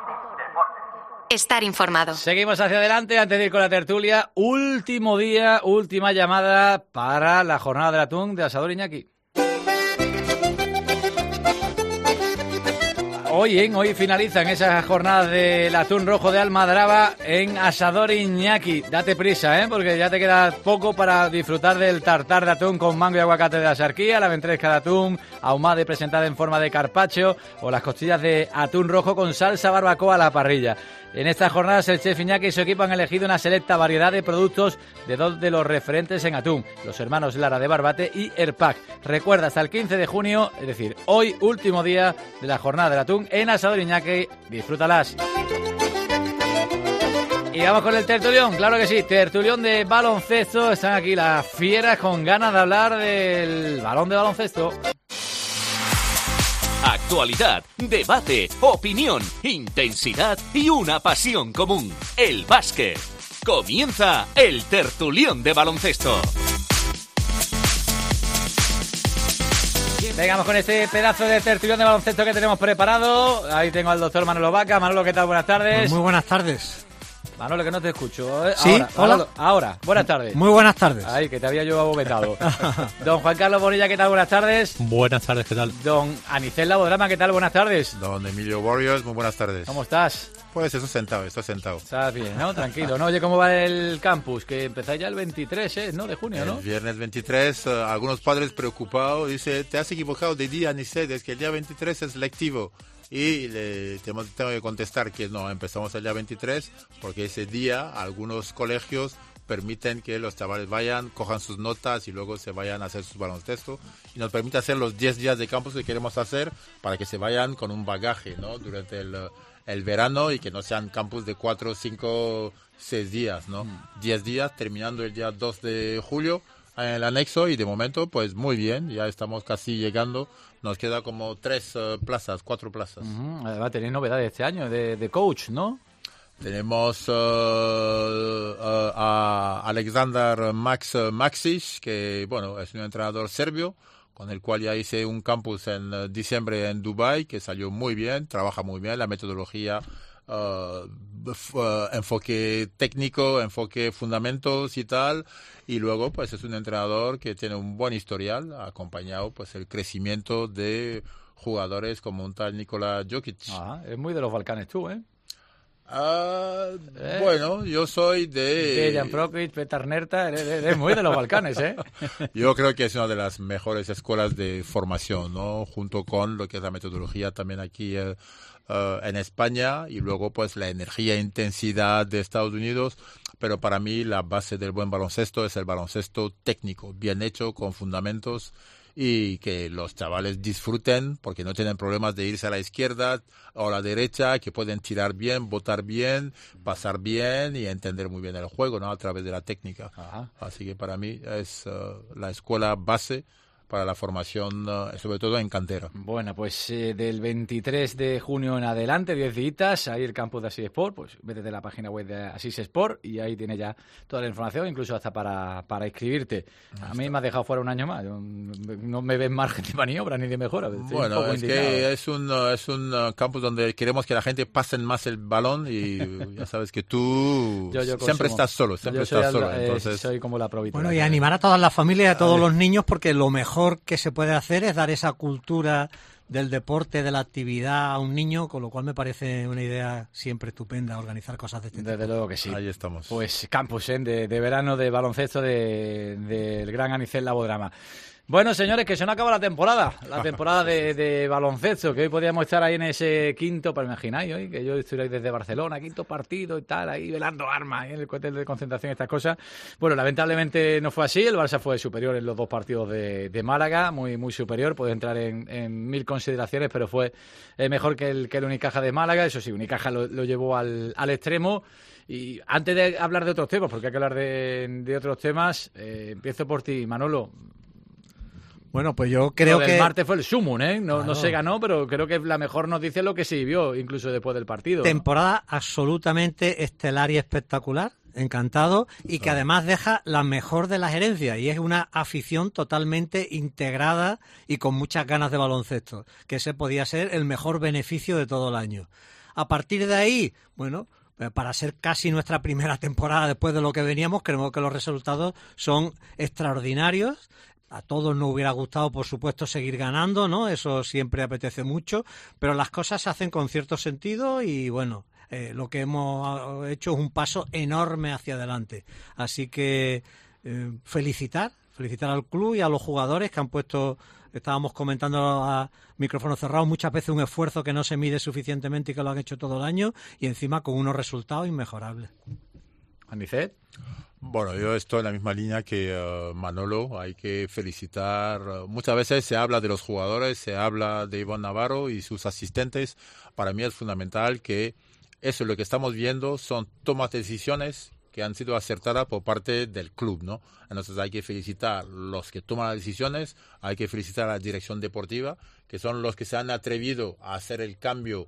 Estar informado. Seguimos hacia adelante antes de ir con la tertulia. Último día, última llamada para la jornada del atún de Asador Iñaki. Hoy, ¿eh? Hoy finalizan esas jornadas del atún rojo de Almadraba en Asador Iñaki. Date prisa, ¿eh? Porque ya te queda poco para disfrutar del tartar de atún con mango y aguacate de la Sarquía, la ventresca de atún ahumada y presentada en forma de carpaccio o las costillas de atún rojo con salsa barbacoa a la parrilla. En estas jornadas el chef Iñaki y su equipo han elegido una selecta variedad de productos de dos de los referentes en atún, los hermanos Lara de Barbate y Erpac. Recuerda, hasta el quince de junio, es decir, hoy, último día de la jornada del atún en Asador Iñaki. Disfrútalas. Y vamos con el tertulión, claro que sí, tertulión de baloncesto. Están aquí las fieras con ganas de hablar del balón de baloncesto. Actualidad, debate, opinión, intensidad y una pasión común, el básquet. Comienza el tertulión de baloncesto. Vengamos con este pedazo de tertulión de baloncesto que tenemos preparado. Ahí tengo al doctor Manolo Vaca. Manolo, ¿qué tal? Buenas tardes. Muy buenas tardes. Manolo, que no te escucho. ¿Eh? Sí, ahora, hola. Manolo, ahora, buenas tardes. Muy buenas tardes. Ay, que te había yo abovetado. Don Juan Carlos Bonilla, ¿qué tal? Buenas tardes. Buenas tardes, ¿qué tal? Don Anicel Labodrama, ¿qué tal? Buenas tardes. Don Emilio Warriors, muy buenas tardes. ¿Cómo estás? Pues estoy sentado, estoy sentado. Estás bien, ¿no? Tranquilo, ¿no? Oye, ¿cómo va el campus? Que empezáis ya el veintitrés, ¿eh? ¿No? De junio, ¿no? El viernes veintitrés, uh, algunos padres preocupados dicen, te has equivocado de día, Anicel, es que el día veintitrés es lectivo. Y le tengo, tengo que contestar que no, empezamos el día veintitrés porque ese día algunos colegios permiten que los chavales vayan, cojan sus notas y luego se vayan a hacer sus baloncesto y nos permite hacer los diez días de campus que queremos hacer para que se vayan con un bagaje, ¿no? Durante el, el verano y que no sean campus de cuatro, cinco, seis días, ¿no? diez días terminando el día dos de julio en el anexo y de momento pues muy bien, ya estamos casi llegando. Nos queda como tres uh, plazas, cuatro plazas. Uh-huh. Además, tenéis novedades este año de, de coach, ¿no? Tenemos uh, uh, a Alexander Max Maxic, que bueno es un entrenador serbio, con el cual ya hice un campus en uh, diciembre en Dubái, que salió muy bien, trabaja muy bien la metodología. Uh, uh, enfoque técnico, enfoque fundamentos y tal, y luego pues es un entrenador que tiene un buen historial, ha acompañado pues el crecimiento de jugadores como un tal Nikola Jokic. Ah, es muy de los Balcanes tú, ¿eh? Uh, ¿Eh? Bueno, yo soy de... De Jan Prokic, Petar Nerta, eres, eres muy de los Balcanes, ¿eh? Yo creo que es una de las mejores escuelas de formación, ¿no? Junto con lo que es la metodología también aquí eh, uh, en España y luego pues la energía e intensidad de Estados Unidos, pero para mí la base del buen baloncesto es el baloncesto técnico, bien hecho, con fundamentos y que los chavales disfruten porque no tienen problemas de irse a la izquierda o a la derecha, que pueden tirar bien, botar bien, pasar bien y entender muy bien el juego, ¿no? A través de la técnica. Ajá. Así que para mí es uh, la escuela base para la formación, uh, sobre todo en cantera. Bueno, pues eh, del veintitrés de junio en adelante, diez días, ahí el campus de Asís Sport, pues vete a la página web de Asís Sport y ahí tienes ya toda la información, incluso hasta para, para inscribirte. A mí me has dejado fuera un año más, yo, no me ves margen de maniobra ni de mejora. Estoy bueno, es indignado. que es un, uh, es un uh, campus donde queremos que la gente pase más el balón y ya sabes que tú yo, yo siempre estás solo, siempre estás al, solo. Eh, entonces... soy como la probita. Bueno, y animar a todas las familias y a todos los niños, porque lo mejor que se puede hacer es dar esa cultura del deporte, de la actividad a un niño, con lo cual me parece una idea siempre estupenda organizar cosas de este tipo. Desde luego que sí. Ahí estamos. Pues campus ¿eh? de, de verano de baloncesto del de, de Gran Anicet Labodrama. Bueno, señores, que se nos acaba la temporada, la temporada de, de baloncesto, que hoy podíamos estar ahí en ese quinto, pero imagináis hoy que yo estoy ahí desde Barcelona, quinto partido y tal, ahí velando armas, ahí en el cuartel de concentración, estas cosas. Bueno, lamentablemente no fue así, el Barça fue superior en los dos partidos de, de Málaga, muy muy superior, puede entrar en, en mil consideraciones, pero fue eh, mejor que el, que el Unicaja de Málaga, eso sí, Unicaja lo, lo llevó al, al extremo. Y antes de hablar de otros temas, porque hay que hablar de, de otros temas, eh, empiezo por ti, Manolo. Bueno, pues yo creo lo del que... el martes fue el sumum, ¿eh? No, claro. no se ganó, pero creo que la mejor noticia es lo que se vio, incluso después del partido. Temporada ¿no? absolutamente estelar y espectacular, encantado, y que además deja la mejor de las herencias, y es una afición totalmente integrada y con muchas ganas de baloncesto, que ese podía ser el mejor beneficio de todo el año. A partir de ahí, bueno... para ser casi nuestra primera temporada después de lo que veníamos, creo que los resultados son extraordinarios. A todos nos hubiera gustado, por supuesto, seguir ganando, ¿no? Eso siempre apetece mucho, pero las cosas se hacen con cierto sentido y, bueno, eh, lo que hemos hecho es un paso enorme hacia adelante. Así que eh, felicitar, felicitar al club y a los jugadores que han puesto, estábamos comentando a micrófono cerrado, muchas veces un esfuerzo que no se mide suficientemente y que lo han hecho todo el año, y encima con unos resultados inmejorables. ¿Anicet? Bueno, yo estoy en la misma línea que uh, Manolo. Hay que felicitar. Uh, muchas veces se habla de los jugadores, se habla de Iván Navarro y sus asistentes. Para mí es fundamental que eso, lo que estamos viendo, son tomas de decisiones que han sido acertadas por parte del club, ¿no? Entonces hay que felicitar a los que toman las decisiones, hay que felicitar a la dirección deportiva, que son los que se han atrevido a hacer el cambio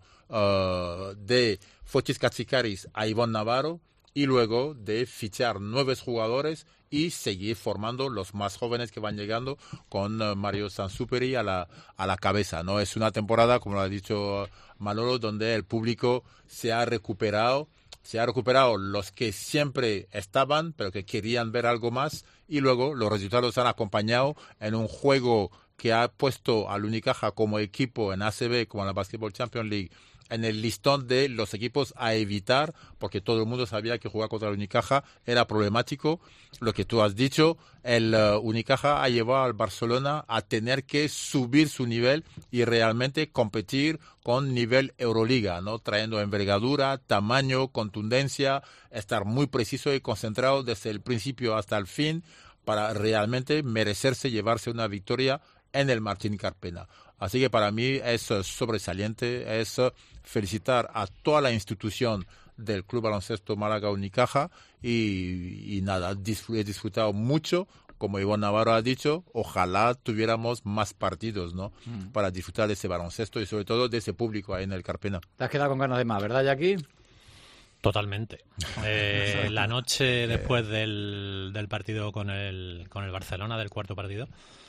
uh, de Fochis Katsikaris a Iván Navarro, y luego de fichar nuevos jugadores y seguir formando los más jóvenes que van llegando con uh, Mario Sansuperi a la, a la cabeza, ¿no? Es una temporada, como lo ha dicho Manolo, donde el público se ha recuperado, se ha recuperado los que siempre estaban, pero que querían ver algo más, y luego los resultados han acompañado en un juego que ha puesto al Unicaja como equipo en A C B, como en la Basketball Champions League, en el listón de los equipos a evitar, porque todo el mundo sabía que jugar contra el Unicaja era problemático. Lo que tú has dicho, el uh, Unicaja ha llevado al Barcelona a tener que subir su nivel y realmente competir con nivel Euroliga, ¿no? Trayendo envergadura, tamaño, contundencia, estar muy preciso y concentrado desde el principio hasta el fin para realmente merecerse llevarse una victoria en el Martín Carpena. Así que para mí es sobresaliente, es felicitar a toda la institución del Club Baloncesto Málaga Unicaja y, y nada, disfr- he disfrutado mucho, como Iván Navarro ha dicho, ojalá tuviéramos más partidos, ¿no? Mm. Para disfrutar de ese baloncesto y sobre todo de ese público ahí en el Carpena. Te has quedado con ganas de más, ¿verdad, Jackie? Totalmente. Eh, la noche después del, del partido con el, con el Barcelona, del cuarto partido,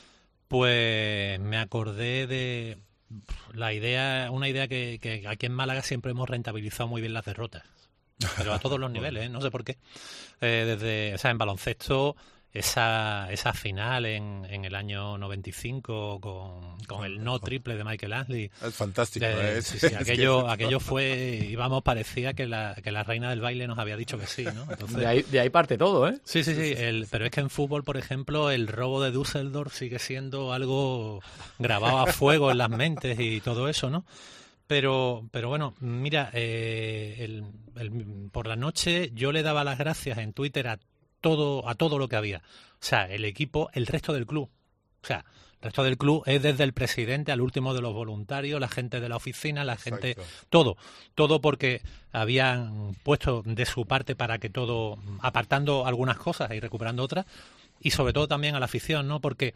pues me acordé de la idea, una idea que, que aquí en Málaga siempre hemos rentabilizado muy bien las derrotas, pero a todos los niveles, ¿eh? No sé por qué. Eh, desde, o sea, en baloncesto, esa esa final en, en el año noventa y cinco con, con el no triple de Michael Ansley. Es fantástico. De, ¿eh? sí, sí, aquello, aquello fue, íbamos, parecía que la, que la reina del baile nos había dicho que sí, ¿no? Entonces, de, ahí, de ahí parte todo, ¿eh? Sí, sí, sí. El, pero es que en fútbol, por ejemplo, el robo de Düsseldorf sigue siendo algo grabado a fuego en las mentes y todo eso, ¿no? Pero, pero bueno, mira, eh, el, el, por la noche yo le daba las gracias en Twitter a todo a todo lo que había. O sea, el equipo, el resto del club. O sea, el resto del club es desde el presidente al último de los voluntarios, la gente de la oficina, la gente... Exacto. Todo. Todo porque habían puesto de su parte para que todo, apartando algunas cosas y recuperando otras, y sobre todo también a la afición, ¿no? Porque,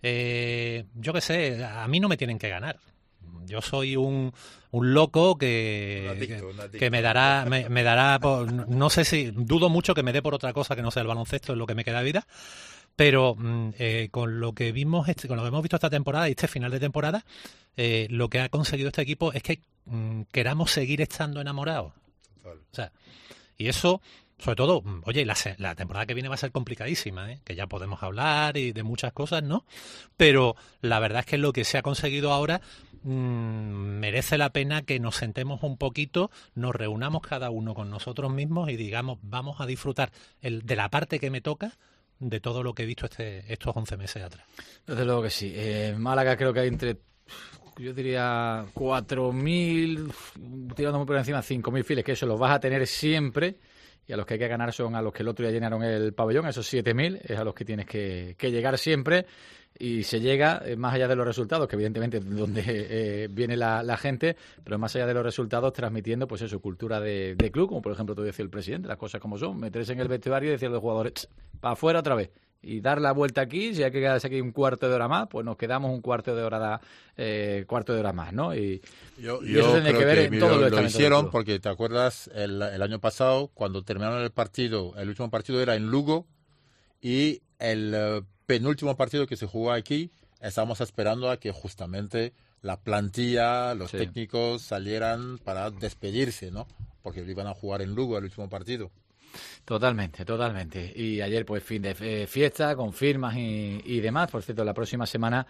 eh, yo qué sé, a mí no me tienen que ganar. Yo soy un, un loco que, un adicto, un adicto. que me dará, me, me dará, por, no sé si, dudo mucho que me dé por otra cosa que no sea el baloncesto, es lo que me queda de vida. Pero eh, con lo que vimos, este, con lo que hemos visto esta temporada y este final de temporada, eh, lo que ha conseguido este equipo es que mm, queramos seguir estando enamorados. Total. O sea, y eso, sobre todo, oye, la, la temporada que viene va a ser complicadísima, ¿eh? Que ya podemos hablar y de muchas cosas, ¿no? Pero la verdad es que lo que se ha conseguido ahora mmm, merece la pena que nos sentemos un poquito, nos reunamos cada uno con nosotros mismos y digamos, vamos a disfrutar el, de la parte que me toca de todo lo que he visto este, estos once meses atrás. Desde luego que sí. En eh, Málaga creo que hay entre, yo diría, cuatro mil, tirando muy por encima, cinco mil files, que eso los vas a tener siempre, y a los que hay que ganar son a los que el otro día llenaron el pabellón, esos siete mil, es a los que tienes que, que llegar siempre, y se llega eh, más allá de los resultados, que evidentemente es donde eh, viene la, la gente, pero más allá de los resultados transmitiendo pues eso, cultura de, de club, como por ejemplo tú decías el presidente, las cosas como son, meterse en el vestuario y decirle a los jugadores, para afuera otra vez, y dar la vuelta aquí, si hay que quedarse aquí un cuarto de hora más, pues nos quedamos un cuarto de hora da, eh, cuarto de hora más, ¿no? Y, yo, y yo eso tiene creo que ver que en mira, todo lo, lo lo hicieron porque te acuerdas el, el año pasado cuando terminaron el partido, el último partido era en Lugo y el uh, penúltimo partido que se jugó aquí estábamos esperando a que justamente la plantilla, los sí. técnicos salieran para despedirse, ¿no? Porque iban a jugar en Lugo el último partido. Totalmente, totalmente. Y ayer, pues, fin de eh, fiesta, con firmas y, y demás. Por cierto, la próxima semana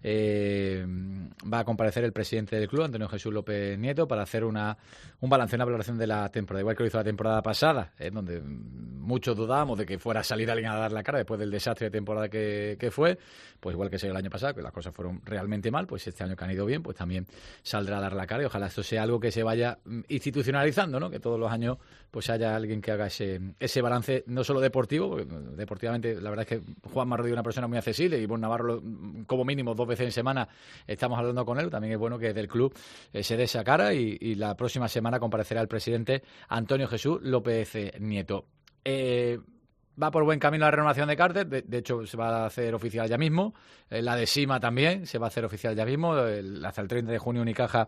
eh, va a comparecer el presidente del club, Antonio Jesús López Nieto, para hacer una un balance, una valoración de la temporada. Igual que lo hizo la temporada pasada, eh, donde muchos dudábamos de que fuera a salir alguien a dar la cara después del desastre de temporada que, que fue. Pues igual que se dio el año pasado, que las cosas fueron realmente mal, pues este año que han ido bien, pues también saldrá a dar la cara. Y ojalá esto sea algo que se vaya institucionalizando, ¿no? Que todos los años pues haya alguien que haga ese ese balance, no solo deportivo, porque deportivamente la verdad es que Juan Marrodí es una persona muy accesible y Bon Navarro, como mínimo dos veces en semana estamos hablando con él. También es bueno que del club eh, se dé esa cara y, y la próxima semana comparecerá el presidente Antonio Jesús López Nieto. Eh, va por buen camino la renovación de Carter, de, de hecho se va a hacer oficial ya mismo, eh, la de Sima también se va a hacer oficial ya mismo, el, hasta el treinta de junio Unicaja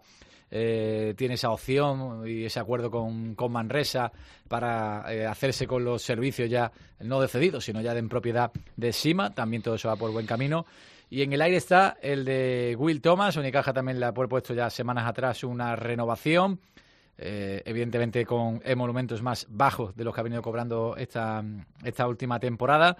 Eh, tiene esa opción y ese acuerdo con, con Manresa para eh, hacerse con los servicios ya no de cedidos, sino ya de en propiedad de Sima. También todo eso va por buen camino. Y en el aire está el de Will Thomas. Unicaja también le ha puesto ya semanas atrás una renovación, eh, evidentemente con emolumentos más bajos de los que ha venido cobrando esta, esta última temporada.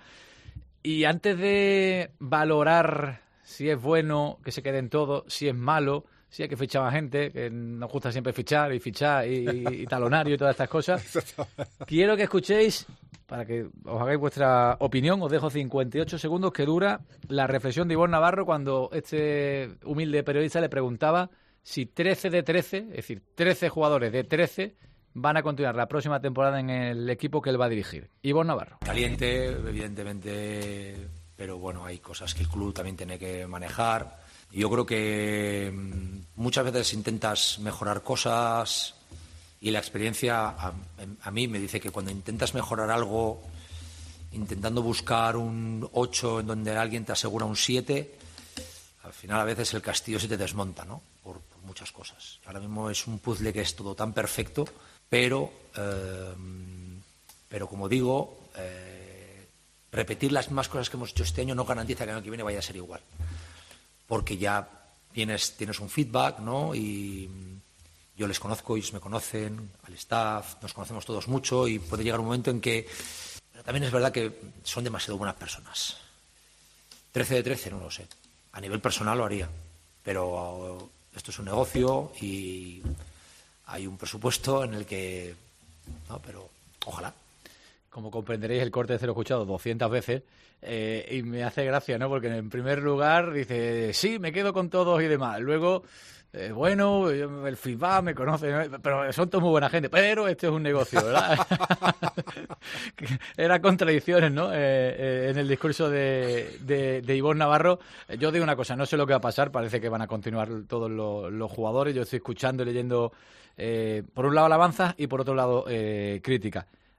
Y antes de valorar si es bueno que se queden todos, si es malo, sí, hay que fichar a gente, que nos gusta siempre fichar y fichar y, y, y talonario y todas estas cosas. Quiero que escuchéis, para que os hagáis vuestra opinión, os dejo cincuenta y ocho segundos que dura la reflexión de Ivonne Navarro cuando este humilde periodista le preguntaba si trece de trece, es decir, trece jugadores de trece, van a continuar la próxima temporada en el equipo que él va a dirigir. Ivonne Navarro. Caliente, evidentemente, pero bueno, hay cosas que el club también tiene que manejar. Yo creo que muchas veces intentas mejorar cosas y la experiencia a, a mí me dice que cuando intentas mejorar algo, intentando buscar un ocho en donde alguien te asegura un siete, al final a veces el castillo se te desmonta, ¿no? Por, por muchas cosas. Ahora mismo es un puzzle que es todo tan perfecto, pero, eh, pero como digo, eh, repetir las mismas cosas que hemos hecho este año no garantiza que el año que viene vaya a ser igual. Porque ya tienes, tienes un feedback, ¿no? Y yo les conozco, ellos me conocen, al staff, nos conocemos todos mucho y puede llegar un momento en que... Pero también es verdad que son demasiado buenas personas. trece de trece, no lo sé. A nivel personal lo haría, pero esto es un negocio y hay un presupuesto en el que... No, pero ojalá. Como comprenderéis, el corte se lo he escuchado doscientas veces eh, y me hace gracia, ¿no? Porque en primer lugar dice, sí, me quedo con todos y demás. Luego, eh, bueno, el feedback me conoce, ¿no? Pero son todos muy buena gente. Pero este es un negocio, ¿verdad? Eran contradicciones, ¿no? Eh, eh, en el discurso de, de, de Ivonne Navarro. Yo digo una cosa, no sé lo que va a pasar. Parece que van a continuar todos los, los jugadores. Yo estoy escuchando y leyendo, eh, por un lado, alabanzas y por otro lado, eh, críticas.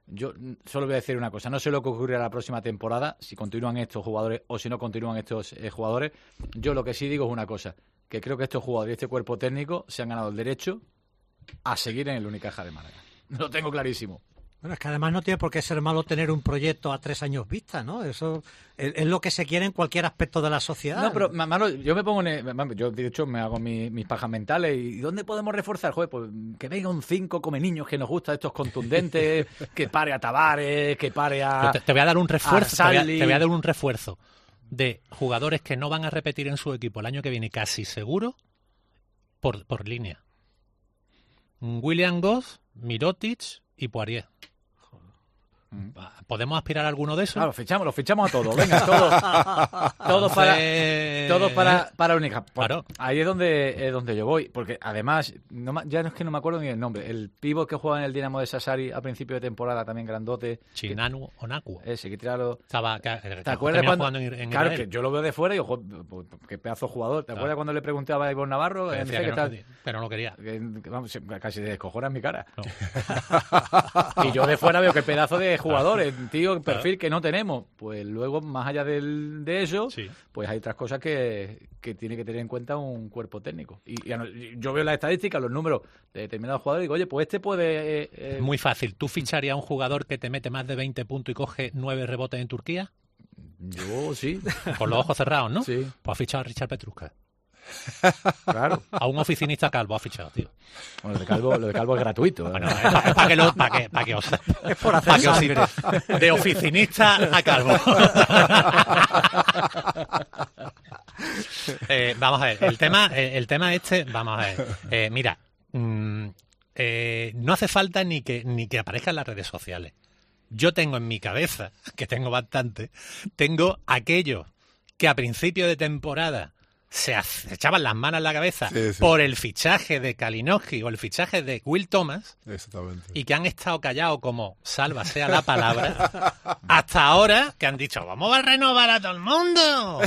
Yo solo voy a decir una cosa, no sé lo que ocurrirá la próxima temporada, si continúan estos jugadores o si no continúan estos eh, jugadores. Yo lo que sí digo es una cosa, que creo que estos jugadores y este cuerpo técnico se han ganado el derecho a seguir en el Unicaja de Málaga. Lo tengo clarísimo. Bueno, es que además no tiene por qué ser malo tener un proyecto a tres años vista, ¿no? Eso es, es lo que se quiere en cualquier aspecto de la sociedad. No, pero, Manolo, yo me pongo en... El, yo, de hecho, me hago mi, mis pajas mentales. ¿Y dónde podemos reforzar? Joder, pues que venga un cinco come niños que nos gusta, estos contundentes, que pare a Tavares, que pare a... Te, te voy a dar un refuerzo, te voy a, Sarli. te voy a dar un refuerzo de jugadores que no van a repetir en su equipo el año que viene casi seguro por, por línea. William Goss, Mirotic y Poirier. ¿Podemos aspirar a alguno de esos? Claro, fichamos, los fichamos a todos, venga, todos, todos para, todos para, para Única. Claro. Ahí es donde, es donde yo voy, porque además, no, ya no es que no me acuerdo ni el nombre, el pívot que juega en el Dinamo de Sassari a principio de temporada, también grandote. Chinanu Onaku. Ese, que tirarlo. Estaba, que, ¿Te acuerdas cuando? En, en claro, Israel. que yo lo veo de fuera y ojo, qué pedazo de jugador. ¿Te claro. acuerdas cuando le pregunté a Ivonne Navarro? Que decía que que tal, no, pero no quería. Que, vamos, casi se descojona en mi cara. No. Y yo de fuera veo qué pedazo de jugadores, tío, perfil que no tenemos. Pues luego, más allá del, de eso, sí. pues hay otras cosas que, que tiene que tener en cuenta un cuerpo técnico. Y, y yo veo las estadísticas, los números de determinados jugadores y digo, oye, pues este puede... Eh, eh... Muy fácil. ¿Tú ficharías a un jugador que te mete más de veinte puntos y coge nueve rebotes en Turquía? Yo sí. Con los ojos cerrados, ¿no? Sí. Pues ha fichado a Richard Petruska. Claro. A un oficinista calvo ha fichado, tío. Bueno, lo de calvo, lo de calvo es gratuito. ¿eh? Bueno, es para pa que, lo, pa que, pa que os... Es por hacer pa que os, de oficinista a calvo. eh, vamos a ver, el tema, el tema este, vamos a ver. Eh, mira, mmm, eh, no hace falta ni que, ni que aparezca en las redes sociales. Yo tengo en mi cabeza, que tengo bastante, tengo aquellos que a principio de temporada se echaban las manos en la cabeza sí, sí. por el fichaje de Kalinowski o el fichaje de Will Thomas. Exactamente. Y que han estado callados como salva sea la palabra hasta ahora que han dicho vamos a renovar a todo el mundo,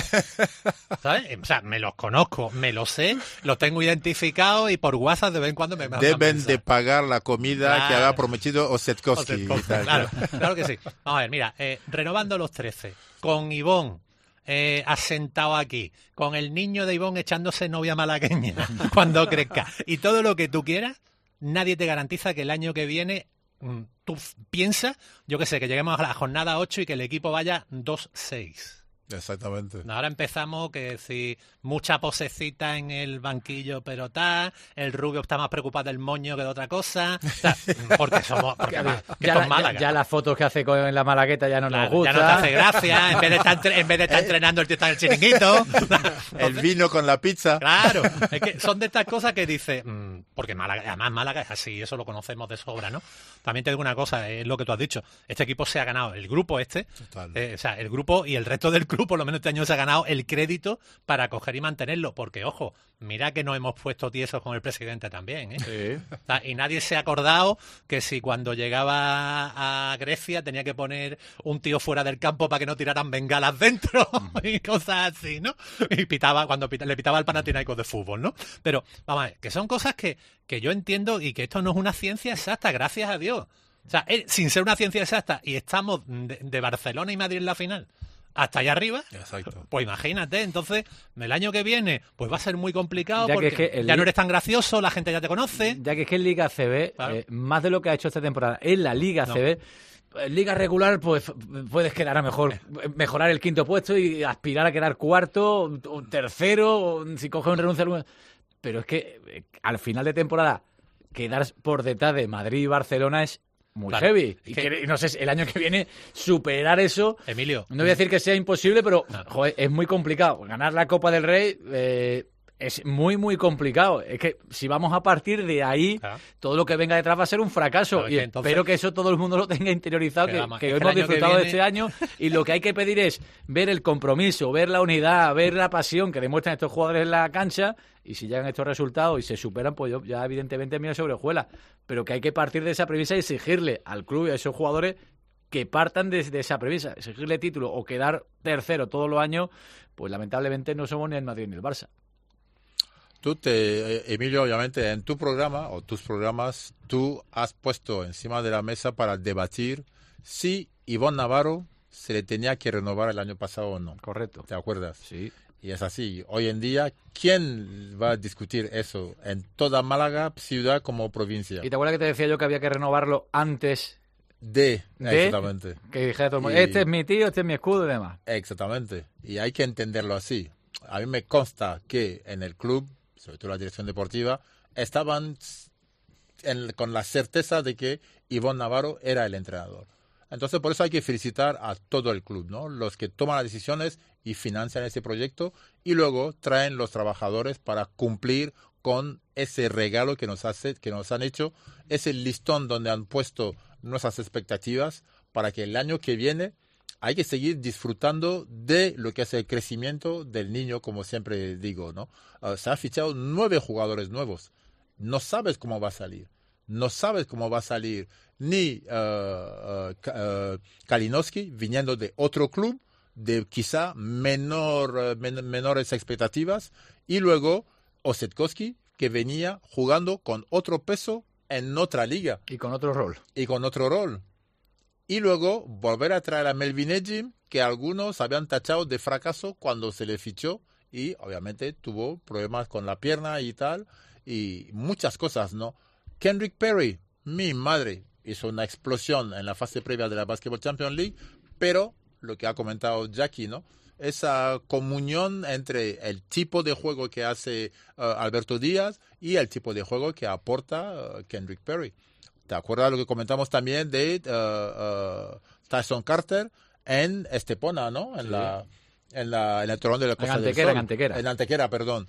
¿sabes? O sea, me los conozco, me los sé, los tengo identificados y por WhatsApp de vez en cuando me mandan deben mensajes. de pagar la comida claro. que había prometido Osetkowski. Claro, claro que sí. Vamos a ver, mira, eh, renovando los trece con Ivonne Eh, asentado aquí, con el niño de Ivonne echándose novia malagueña cuando crezca, y todo lo que tú quieras, nadie te garantiza que el año que viene mmm, tú piensas, yo que sé, que lleguemos a la jornada ocho y que el equipo vaya dos seis. Exactamente. Ahora empezamos que si mucha posecita en el banquillo, pero tal, el rubio está más preocupado del moño que de otra cosa, o sea, porque somos porque ya, más, ya, la, ya, ya las fotos que hace con la Malagueta ya no claro, nos gusta. Ya no te hace gracia, en vez de estar, en vez de estar entrenando el tío está en el chiringuito. El vino con la pizza. Claro, es que son de estas cosas que dice, mmm, porque Málaga, además Málaga es así, eso lo conocemos de sobra, ¿no? También te digo una cosa, es lo que tú has dicho, este equipo se ha ganado, el grupo este, eh, o sea, el grupo y el resto del club, por lo menos este año se ha ganado el crédito para coger y mantenerlo, porque ojo, mira que nos hemos puesto tiesos con el presidente también, ¿eh? Sí. O sea, y nadie se ha acordado que si cuando llegaba a Grecia tenía que poner un tío fuera del campo para que no tiraran bengalas dentro y cosas así, ¿no? Y pitaba, cuando pita, le pitaba al Panathinaikos de fútbol, ¿no? Pero, vamos a ver, que son cosas que, que yo entiendo y que esto no es una ciencia exacta, gracias a Dios. O sea, él, sin ser una ciencia exacta, y estamos de, de Barcelona y Madrid en la final, hasta allá arriba, exacto. Pues imagínate, entonces el año que viene pues va a ser muy complicado ya porque que es que ya no eres tan gracioso, la gente ya te conoce. Ya que es que en Liga C B, claro. eh, más de lo que ha hecho esta temporada en la Liga no. C B, en Liga regular pues puedes quedar a mejor, mejorar el quinto puesto y aspirar a quedar cuarto o tercero, o si coges un renuncia. Pero es que eh, al final de temporada quedar por detrás de Madrid y Barcelona es muy claro, heavy. Y que, que, no sé, el año que viene superar eso... Emilio. No voy a decir que sea imposible, pero claro. joder, es muy complicado. Ganar la Copa del Rey eh, es muy, muy complicado. Es que si vamos a partir de ahí, claro. todo lo que venga detrás va a ser un fracaso. Claro, y que entonces, espero que eso todo el mundo lo tenga interiorizado, que, que, que hemos disfrutado viene... de este año. Y lo que hay que pedir es ver el compromiso, ver la unidad, ver la pasión que demuestran estos jugadores en la cancha. Y si llegan estos resultados y se superan, pues yo ya evidentemente miro sobre hojuelas. Pero que hay que partir de esa premisa y exigirle al club y a esos jugadores que partan de, de esa premisa. Exigirle título o quedar tercero todos los años, pues lamentablemente no somos ni el Madrid ni el Barça. Tú te, Emilio, obviamente en tu programa o tus programas, tú has puesto encima de la mesa para debatir si Ivonne Navarro se le tenía que renovar el año pasado o no. Correcto. ¿Te acuerdas? Sí. Y es así. Hoy en día, ¿quién va a discutir eso en toda Málaga, ciudad como provincia? ¿Y te acuerdas que te decía yo que había que renovarlo antes de, de exactamente. Que dijera todo el mundo, Y- este es mi tío, este es mi escudo y demás? Exactamente. Y hay que entenderlo así. A mí me consta que en el club, sobre todo la dirección deportiva, estaban en- con la certeza de que Ivonne Navarro era el entrenador. Entonces, por eso hay que felicitar a todo el club, ¿no? Los que toman las decisiones y financian ese proyecto y luego traen los trabajadores para cumplir con ese regalo que nos hace, que nos han hecho, ese listón donde han puesto nuestras expectativas para que el año que viene hay que seguir disfrutando de lo que es el crecimiento del niño, como siempre digo, ¿no? Uh, se han fichado nueve jugadores nuevos. No sabes cómo va a salir. No sabes cómo va a salir ni uh, uh, Ka- uh, Kalinowski, viniendo de otro club, de quizá menor, uh, men- menores expectativas, y luego Osetkowski, que venía jugando con otro peso en otra liga. Y con otro rol. Y con otro rol. Y luego volver a traer a Melvin Ejim, que algunos habían tachado de fracaso cuando se le fichó y obviamente tuvo problemas con la pierna y tal, y muchas cosas, ¿no? Kendrick Perry, mi madre, hizo una explosión en la fase previa de la Basketball Champions League, pero lo que ha comentado Jackie, ¿no? Esa comunión entre el tipo de juego que hace uh, Alberto Díaz y el tipo de juego que aporta uh, Kendrick Perry. ¿Te acuerdas lo que comentamos también de uh, uh, Tyson Carter en Estepona, ¿no? En Sí. la en la en el Torón de la Costa En del Antequera, Sol. en Antequera. En Antequera, perdón.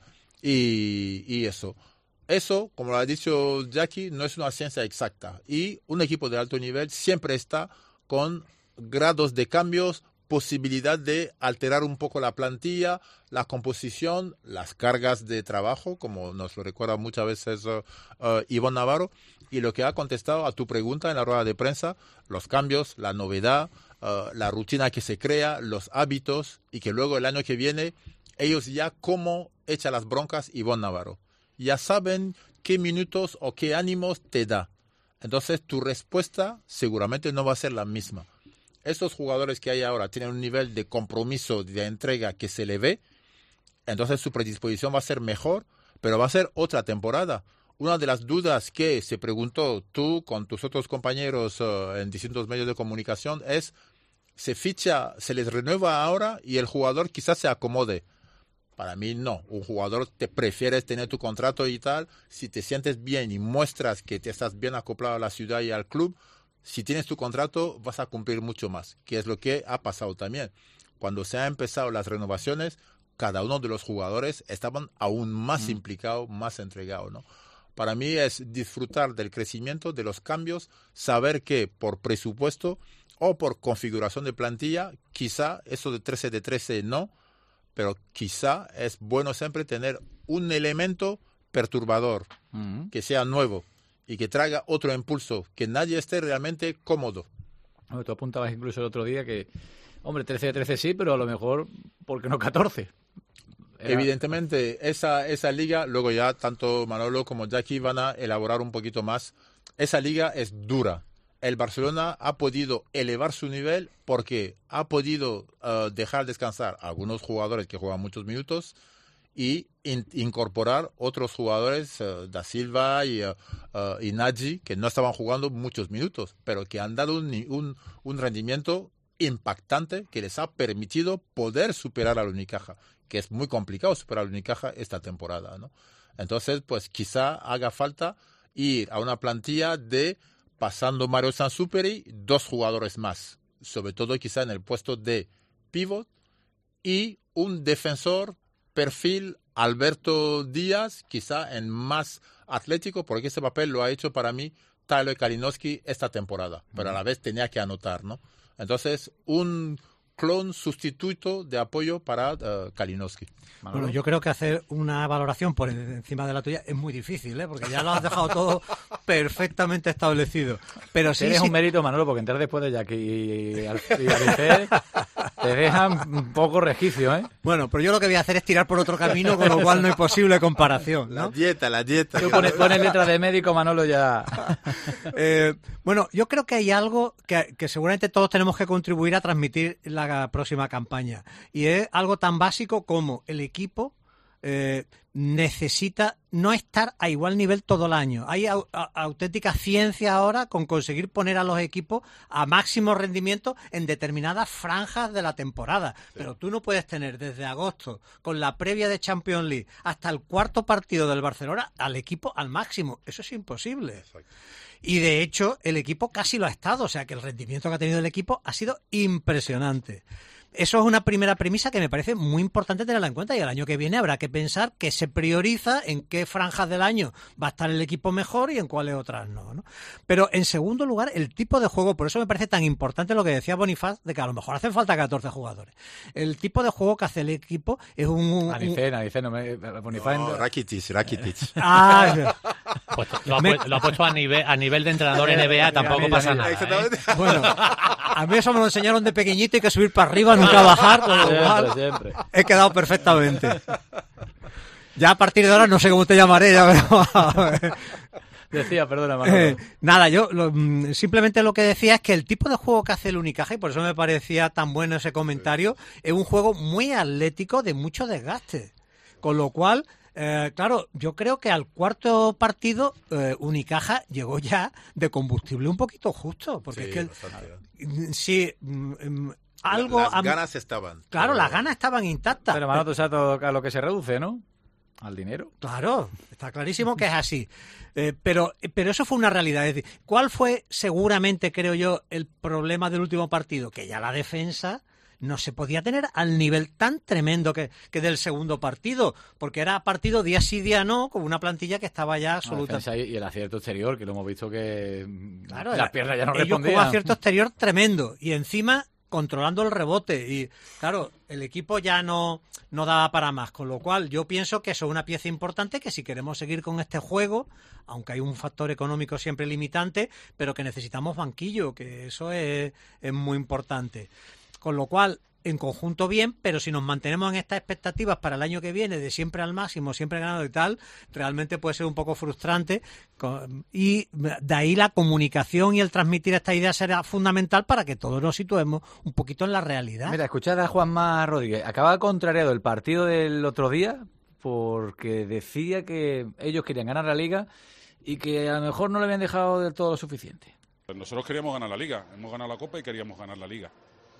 Y, y eso. Eso, como lo ha dicho Jackie, no es una ciencia exacta. Y un equipo de alto nivel siempre está con grados de cambios, posibilidad de alterar un poco la plantilla, la composición, las cargas de trabajo, como nos lo recuerda muchas veces uh, uh, Ivonne Navarro, y lo que ha contestado a tu pregunta en la rueda de prensa, los cambios, la novedad, uh, la rutina que se crea, los hábitos, y que luego el año que viene ellos ya cómo echa las broncas Ivonne Navarro. Ya saben qué minutos o qué ánimos te da. Entonces tu respuesta seguramente no va a ser la misma. Estos jugadores que hay ahora tienen un nivel de compromiso, de entrega que se le ve, entonces su predisposición va a ser mejor, pero va a ser otra temporada. Una de las dudas que se preguntó tú con tus otros compañeros uh, en distintos medios de comunicación es, ¿se ficha, se les renueva ahora y el jugador quizás se acomode? Para mí no. Un jugador te prefieres tener tu contrato y tal. Si te sientes bien y muestras que te estás bien acoplado a la ciudad y al club, si tienes tu contrato vas a cumplir mucho más, que es lo que ha pasado también. Cuando se han empezado las renovaciones, cada uno de los jugadores estaban aún más mm. implicados, más entregados, ¿no? Para mí es disfrutar del crecimiento, de los cambios, saber que por presupuesto o por configuración de plantilla, quizá eso de trece de trece no, pero quizá es bueno siempre tener un elemento perturbador, mm. que sea nuevo y que traiga otro impulso, que nadie esté realmente cómodo. Bueno, tú apuntabas incluso el otro día que, hombre, trece de trece sí, pero a lo mejor, ¿por qué no catorce? Era... Evidentemente, esa, esa liga, luego ya tanto Manolo como Jackie van a elaborar un poquito más. Esa liga es dura. El Barcelona ha podido elevar su nivel porque ha podido uh, dejar descansar a algunos jugadores que juegan muchos minutos y in, incorporar otros jugadores, uh, Da Silva y, uh, uh, y Nagy, que no estaban jugando muchos minutos, pero que han dado un, un, un rendimiento impactante que les ha permitido poder superar al Unicaja, que es muy complicado superar al Unicaja esta temporada, ¿no? Entonces, pues quizá haga falta ir a una plantilla de, pasando Mario Sansuperi, dos jugadores más, sobre todo quizá en el puesto de pivot, y un defensor perfil Alberto Díaz, quizá en más atlético, porque ese papel lo ha hecho para mí Tyler Kalinowski esta temporada, pero a la vez tenía que anotar, ¿no? Entonces, un clon sustituto de apoyo para uh, Kalinowski. Bueno, yo creo que hacer una valoración por encima de la tuya es muy difícil, ¿eh? Porque ya lo has dejado todo perfectamente establecido. Pero sí, Tienes sí... un mérito, Manolo, porque entrar después de Jackie y, y Alicer, Te dejan un poco resquicio, ¿eh? Bueno, pero yo lo que voy a hacer es tirar por otro camino, con lo cual no hay posible comparación, ¿no? La dieta, la dieta. Tú pones, pones letras de médico, Manolo, ya... eh, bueno, yo creo que hay algo que, que seguramente todos tenemos que contribuir a transmitir la próxima campaña. Y es algo tan básico como el equipo eh, necesita no estar a igual nivel todo el año. Hay au, a, auténtica ciencia ahora con conseguir poner a los equipos a máximo rendimiento en determinadas franjas de la temporada. Sí. Pero tú no puedes tener desde agosto, con la previa de Champions League, hasta el cuarto partido del Barcelona, al equipo al máximo. Eso es imposible. Exacto. Y de hecho, el equipo casi lo ha estado. O sea, que el rendimiento que ha tenido el equipo ha sido impresionante. Eso es una primera premisa que me parece muy importante tenerla en cuenta, y el año que viene habrá que pensar que se prioriza en qué franjas del año va a estar el equipo mejor y en cuáles otras no, ¿no? Pero en segundo lugar, el tipo de juego, por eso me parece tan importante lo que decía Bonifaz, de que a lo mejor hacen falta catorce jugadores. El tipo de juego que hace el equipo es un... Anicen, Anicen, no me... Bonifaz... No, Rakitic, Rakitic. Ah, pues lo, ha, me... lo ha puesto a nivel, a nivel de entrenador N B A, tampoco pasa nada, ¿eh? Bueno, a mí eso me lo enseñaron de pequeñito, y que subir para arriba, nunca bajar, con lo cual siempre, siempre. He quedado perfectamente. Ya a partir de ahora no sé cómo te llamaré, ya veremos. Decía, perdona, Manolo. Eh, nada, yo lo, simplemente lo que decía es que el tipo de juego que hace el Unicaja, y por eso me parecía tan bueno ese comentario, es un juego muy atlético de mucho desgaste. Con lo cual, eh, claro, yo creo que al cuarto partido eh, Unicaja llegó ya de combustible un poquito justo, porque sí, es que el, sí, mm, algo las a, ganas estaban. Claro, las ganas estaban intactas. Pero Manolo, tú sabes todo a lo que se reduce, ¿no? Al dinero. Claro, está clarísimo que es así. Eh, pero, pero eso fue una realidad. Es decir, ¿cuál fue seguramente, creo yo, el problema del último partido? Que ya la defensa no se podía tener al nivel tan tremendo que, que del segundo partido, porque era partido día sí, día no, con una plantilla que estaba ya absoluta. No, y el acierto exterior, que lo hemos visto que claro, las piernas ya no ellos respondían. Con un acierto exterior tremendo, y encima controlando el rebote, y claro, el equipo ya no, no daba para más, con lo cual yo pienso que eso es una pieza importante, que si queremos seguir con este juego, aunque hay un factor económico siempre limitante, pero que necesitamos banquillo, que eso es, es muy importante. Con lo cual, en conjunto bien, pero si nos mantenemos en estas expectativas para el año que viene de siempre al máximo, siempre ganando y tal, realmente puede ser un poco frustrante, y de ahí la comunicación y el transmitir esta idea será fundamental para que todos nos situemos un poquito en la realidad. Mira, escuchad a Juanma Rodríguez, acaba contrariado el partido del otro día porque decía que ellos querían ganar la Liga y que a lo mejor no le habían dejado del todo lo suficiente. Nosotros queríamos ganar la Liga, hemos ganado la Copa y queríamos ganar la Liga.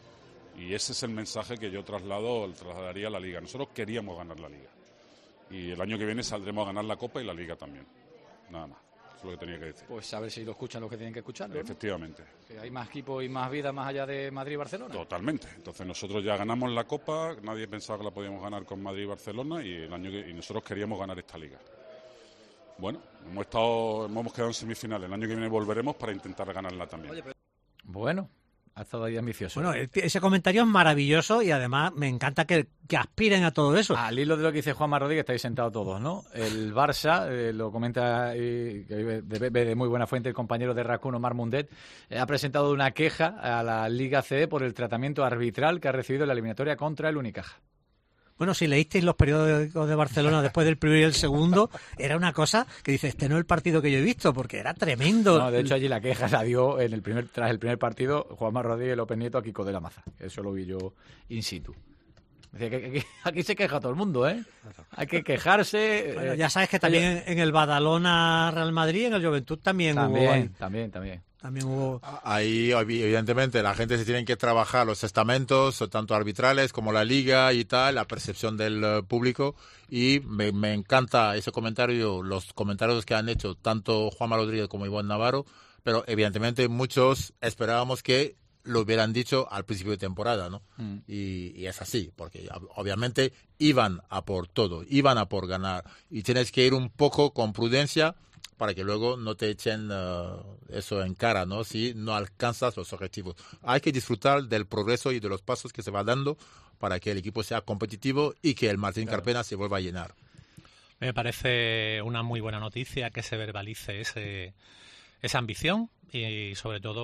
Y ese es el mensaje que yo traslado, trasladaría a la Liga. Nosotros queríamos ganar la Liga. Y el año que viene saldremos a ganar la Copa y la Liga también. Nada más. Eso es lo que tenía que decir. Pues a ver si lo escuchan los que tienen que escucharlo, ¿no? Efectivamente. Que hay más equipo y más vida más allá de Madrid y Barcelona. Totalmente. Entonces nosotros ya ganamos la Copa, nadie pensaba que la podíamos ganar con Madrid y Barcelona, y el año que, y nosotros queríamos ganar esta Liga. Bueno, hemos estado, hemos quedado en semifinales. El año que viene volveremos para intentar ganarla también. Oye, pero... Bueno. Ha estado ahí ambicioso. Bueno, ese comentario es maravilloso, y además me encanta que, que aspiren a todo eso. Al hilo de lo que dice Juanma Rodríguez, estáis sentados todos, ¿no? El Barça, eh, lo comenta eh, de, de, de muy buena fuente el compañero de Raccoon, Omar Mundet, eh, ha presentado una queja a la Liga C E por el tratamiento arbitral que ha recibido en la eliminatoria contra el Unicaja. Bueno, si leísteis los periódicos de Barcelona después del primero y el segundo, era una cosa que dice, este no es el partido que yo he visto, porque era tremendo. No, de hecho allí la queja la dio en el primer tras el primer partido Juanma Rodríguez López Nieto a Kiko de la Maza. Eso lo vi yo in situ. Decía que, que, que aquí se queja todo el mundo, ¿eh? Hay que quejarse. Bueno, ya sabes que también en, en el Badalona Real Madrid, en el Juventud también, también hubo... También, también, también. También hubo... Ahí, evidentemente, la gente se tiene que trabajar los estamentos, tanto arbitrales como la liga y tal, la percepción del uh, público. Y me, me encanta ese comentario, los comentarios que han hecho tanto Juanma Rodríguez como Iván Navarro, pero evidentemente muchos esperábamos que lo hubieran dicho al principio de temporada, ¿no? Mm. Y, y es así, porque obviamente iban a por todo, iban a por ganar. Y tienes que ir un poco con prudencia, para que luego no te echen uh, eso en cara, ¿no? Si no alcanzas los objetivos. Hay que disfrutar del progreso y de los pasos que se va dando para que el equipo sea competitivo y que el Martín claro. Carpena se vuelva a llenar. Me parece una muy buena noticia que se verbalice ese, esa ambición y sobre todo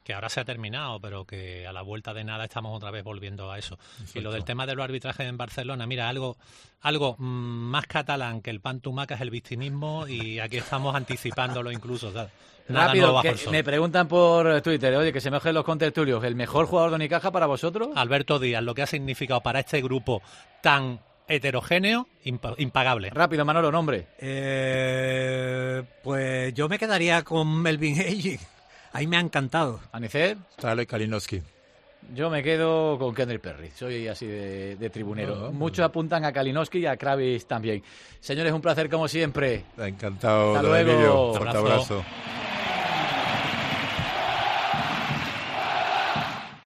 que ahora se ha terminado, pero que a la vuelta de nada estamos otra vez volviendo a eso. Exacto. Y lo del tema de los arbitrajes en Barcelona, mira, algo algo mmm, más catalán que el pan tumaca es el victimismo, y aquí estamos anticipándolo incluso, ¿sabes? Nada Rápido, que me preguntan por Twitter, oye, que se me mojen los contertulios, ¿el mejor jugador de Unicaja para vosotros? Alberto Díaz, lo que ha significado para este grupo tan heterogéneo, imp- impagable. Rápido, Manolo, nombre. Eh, pues yo me quedaría con Melvin Agee. Ahí me ha encantado. ¿Anicet? Tyler Kalinowski. Yo me quedo con Kendrick Perry, soy así de, de tribunero. No, no, Muchos no. apuntan a Kalinowski y a Kravis también. Señores, un placer como siempre. Encantado. Hasta luego. Un abrazo.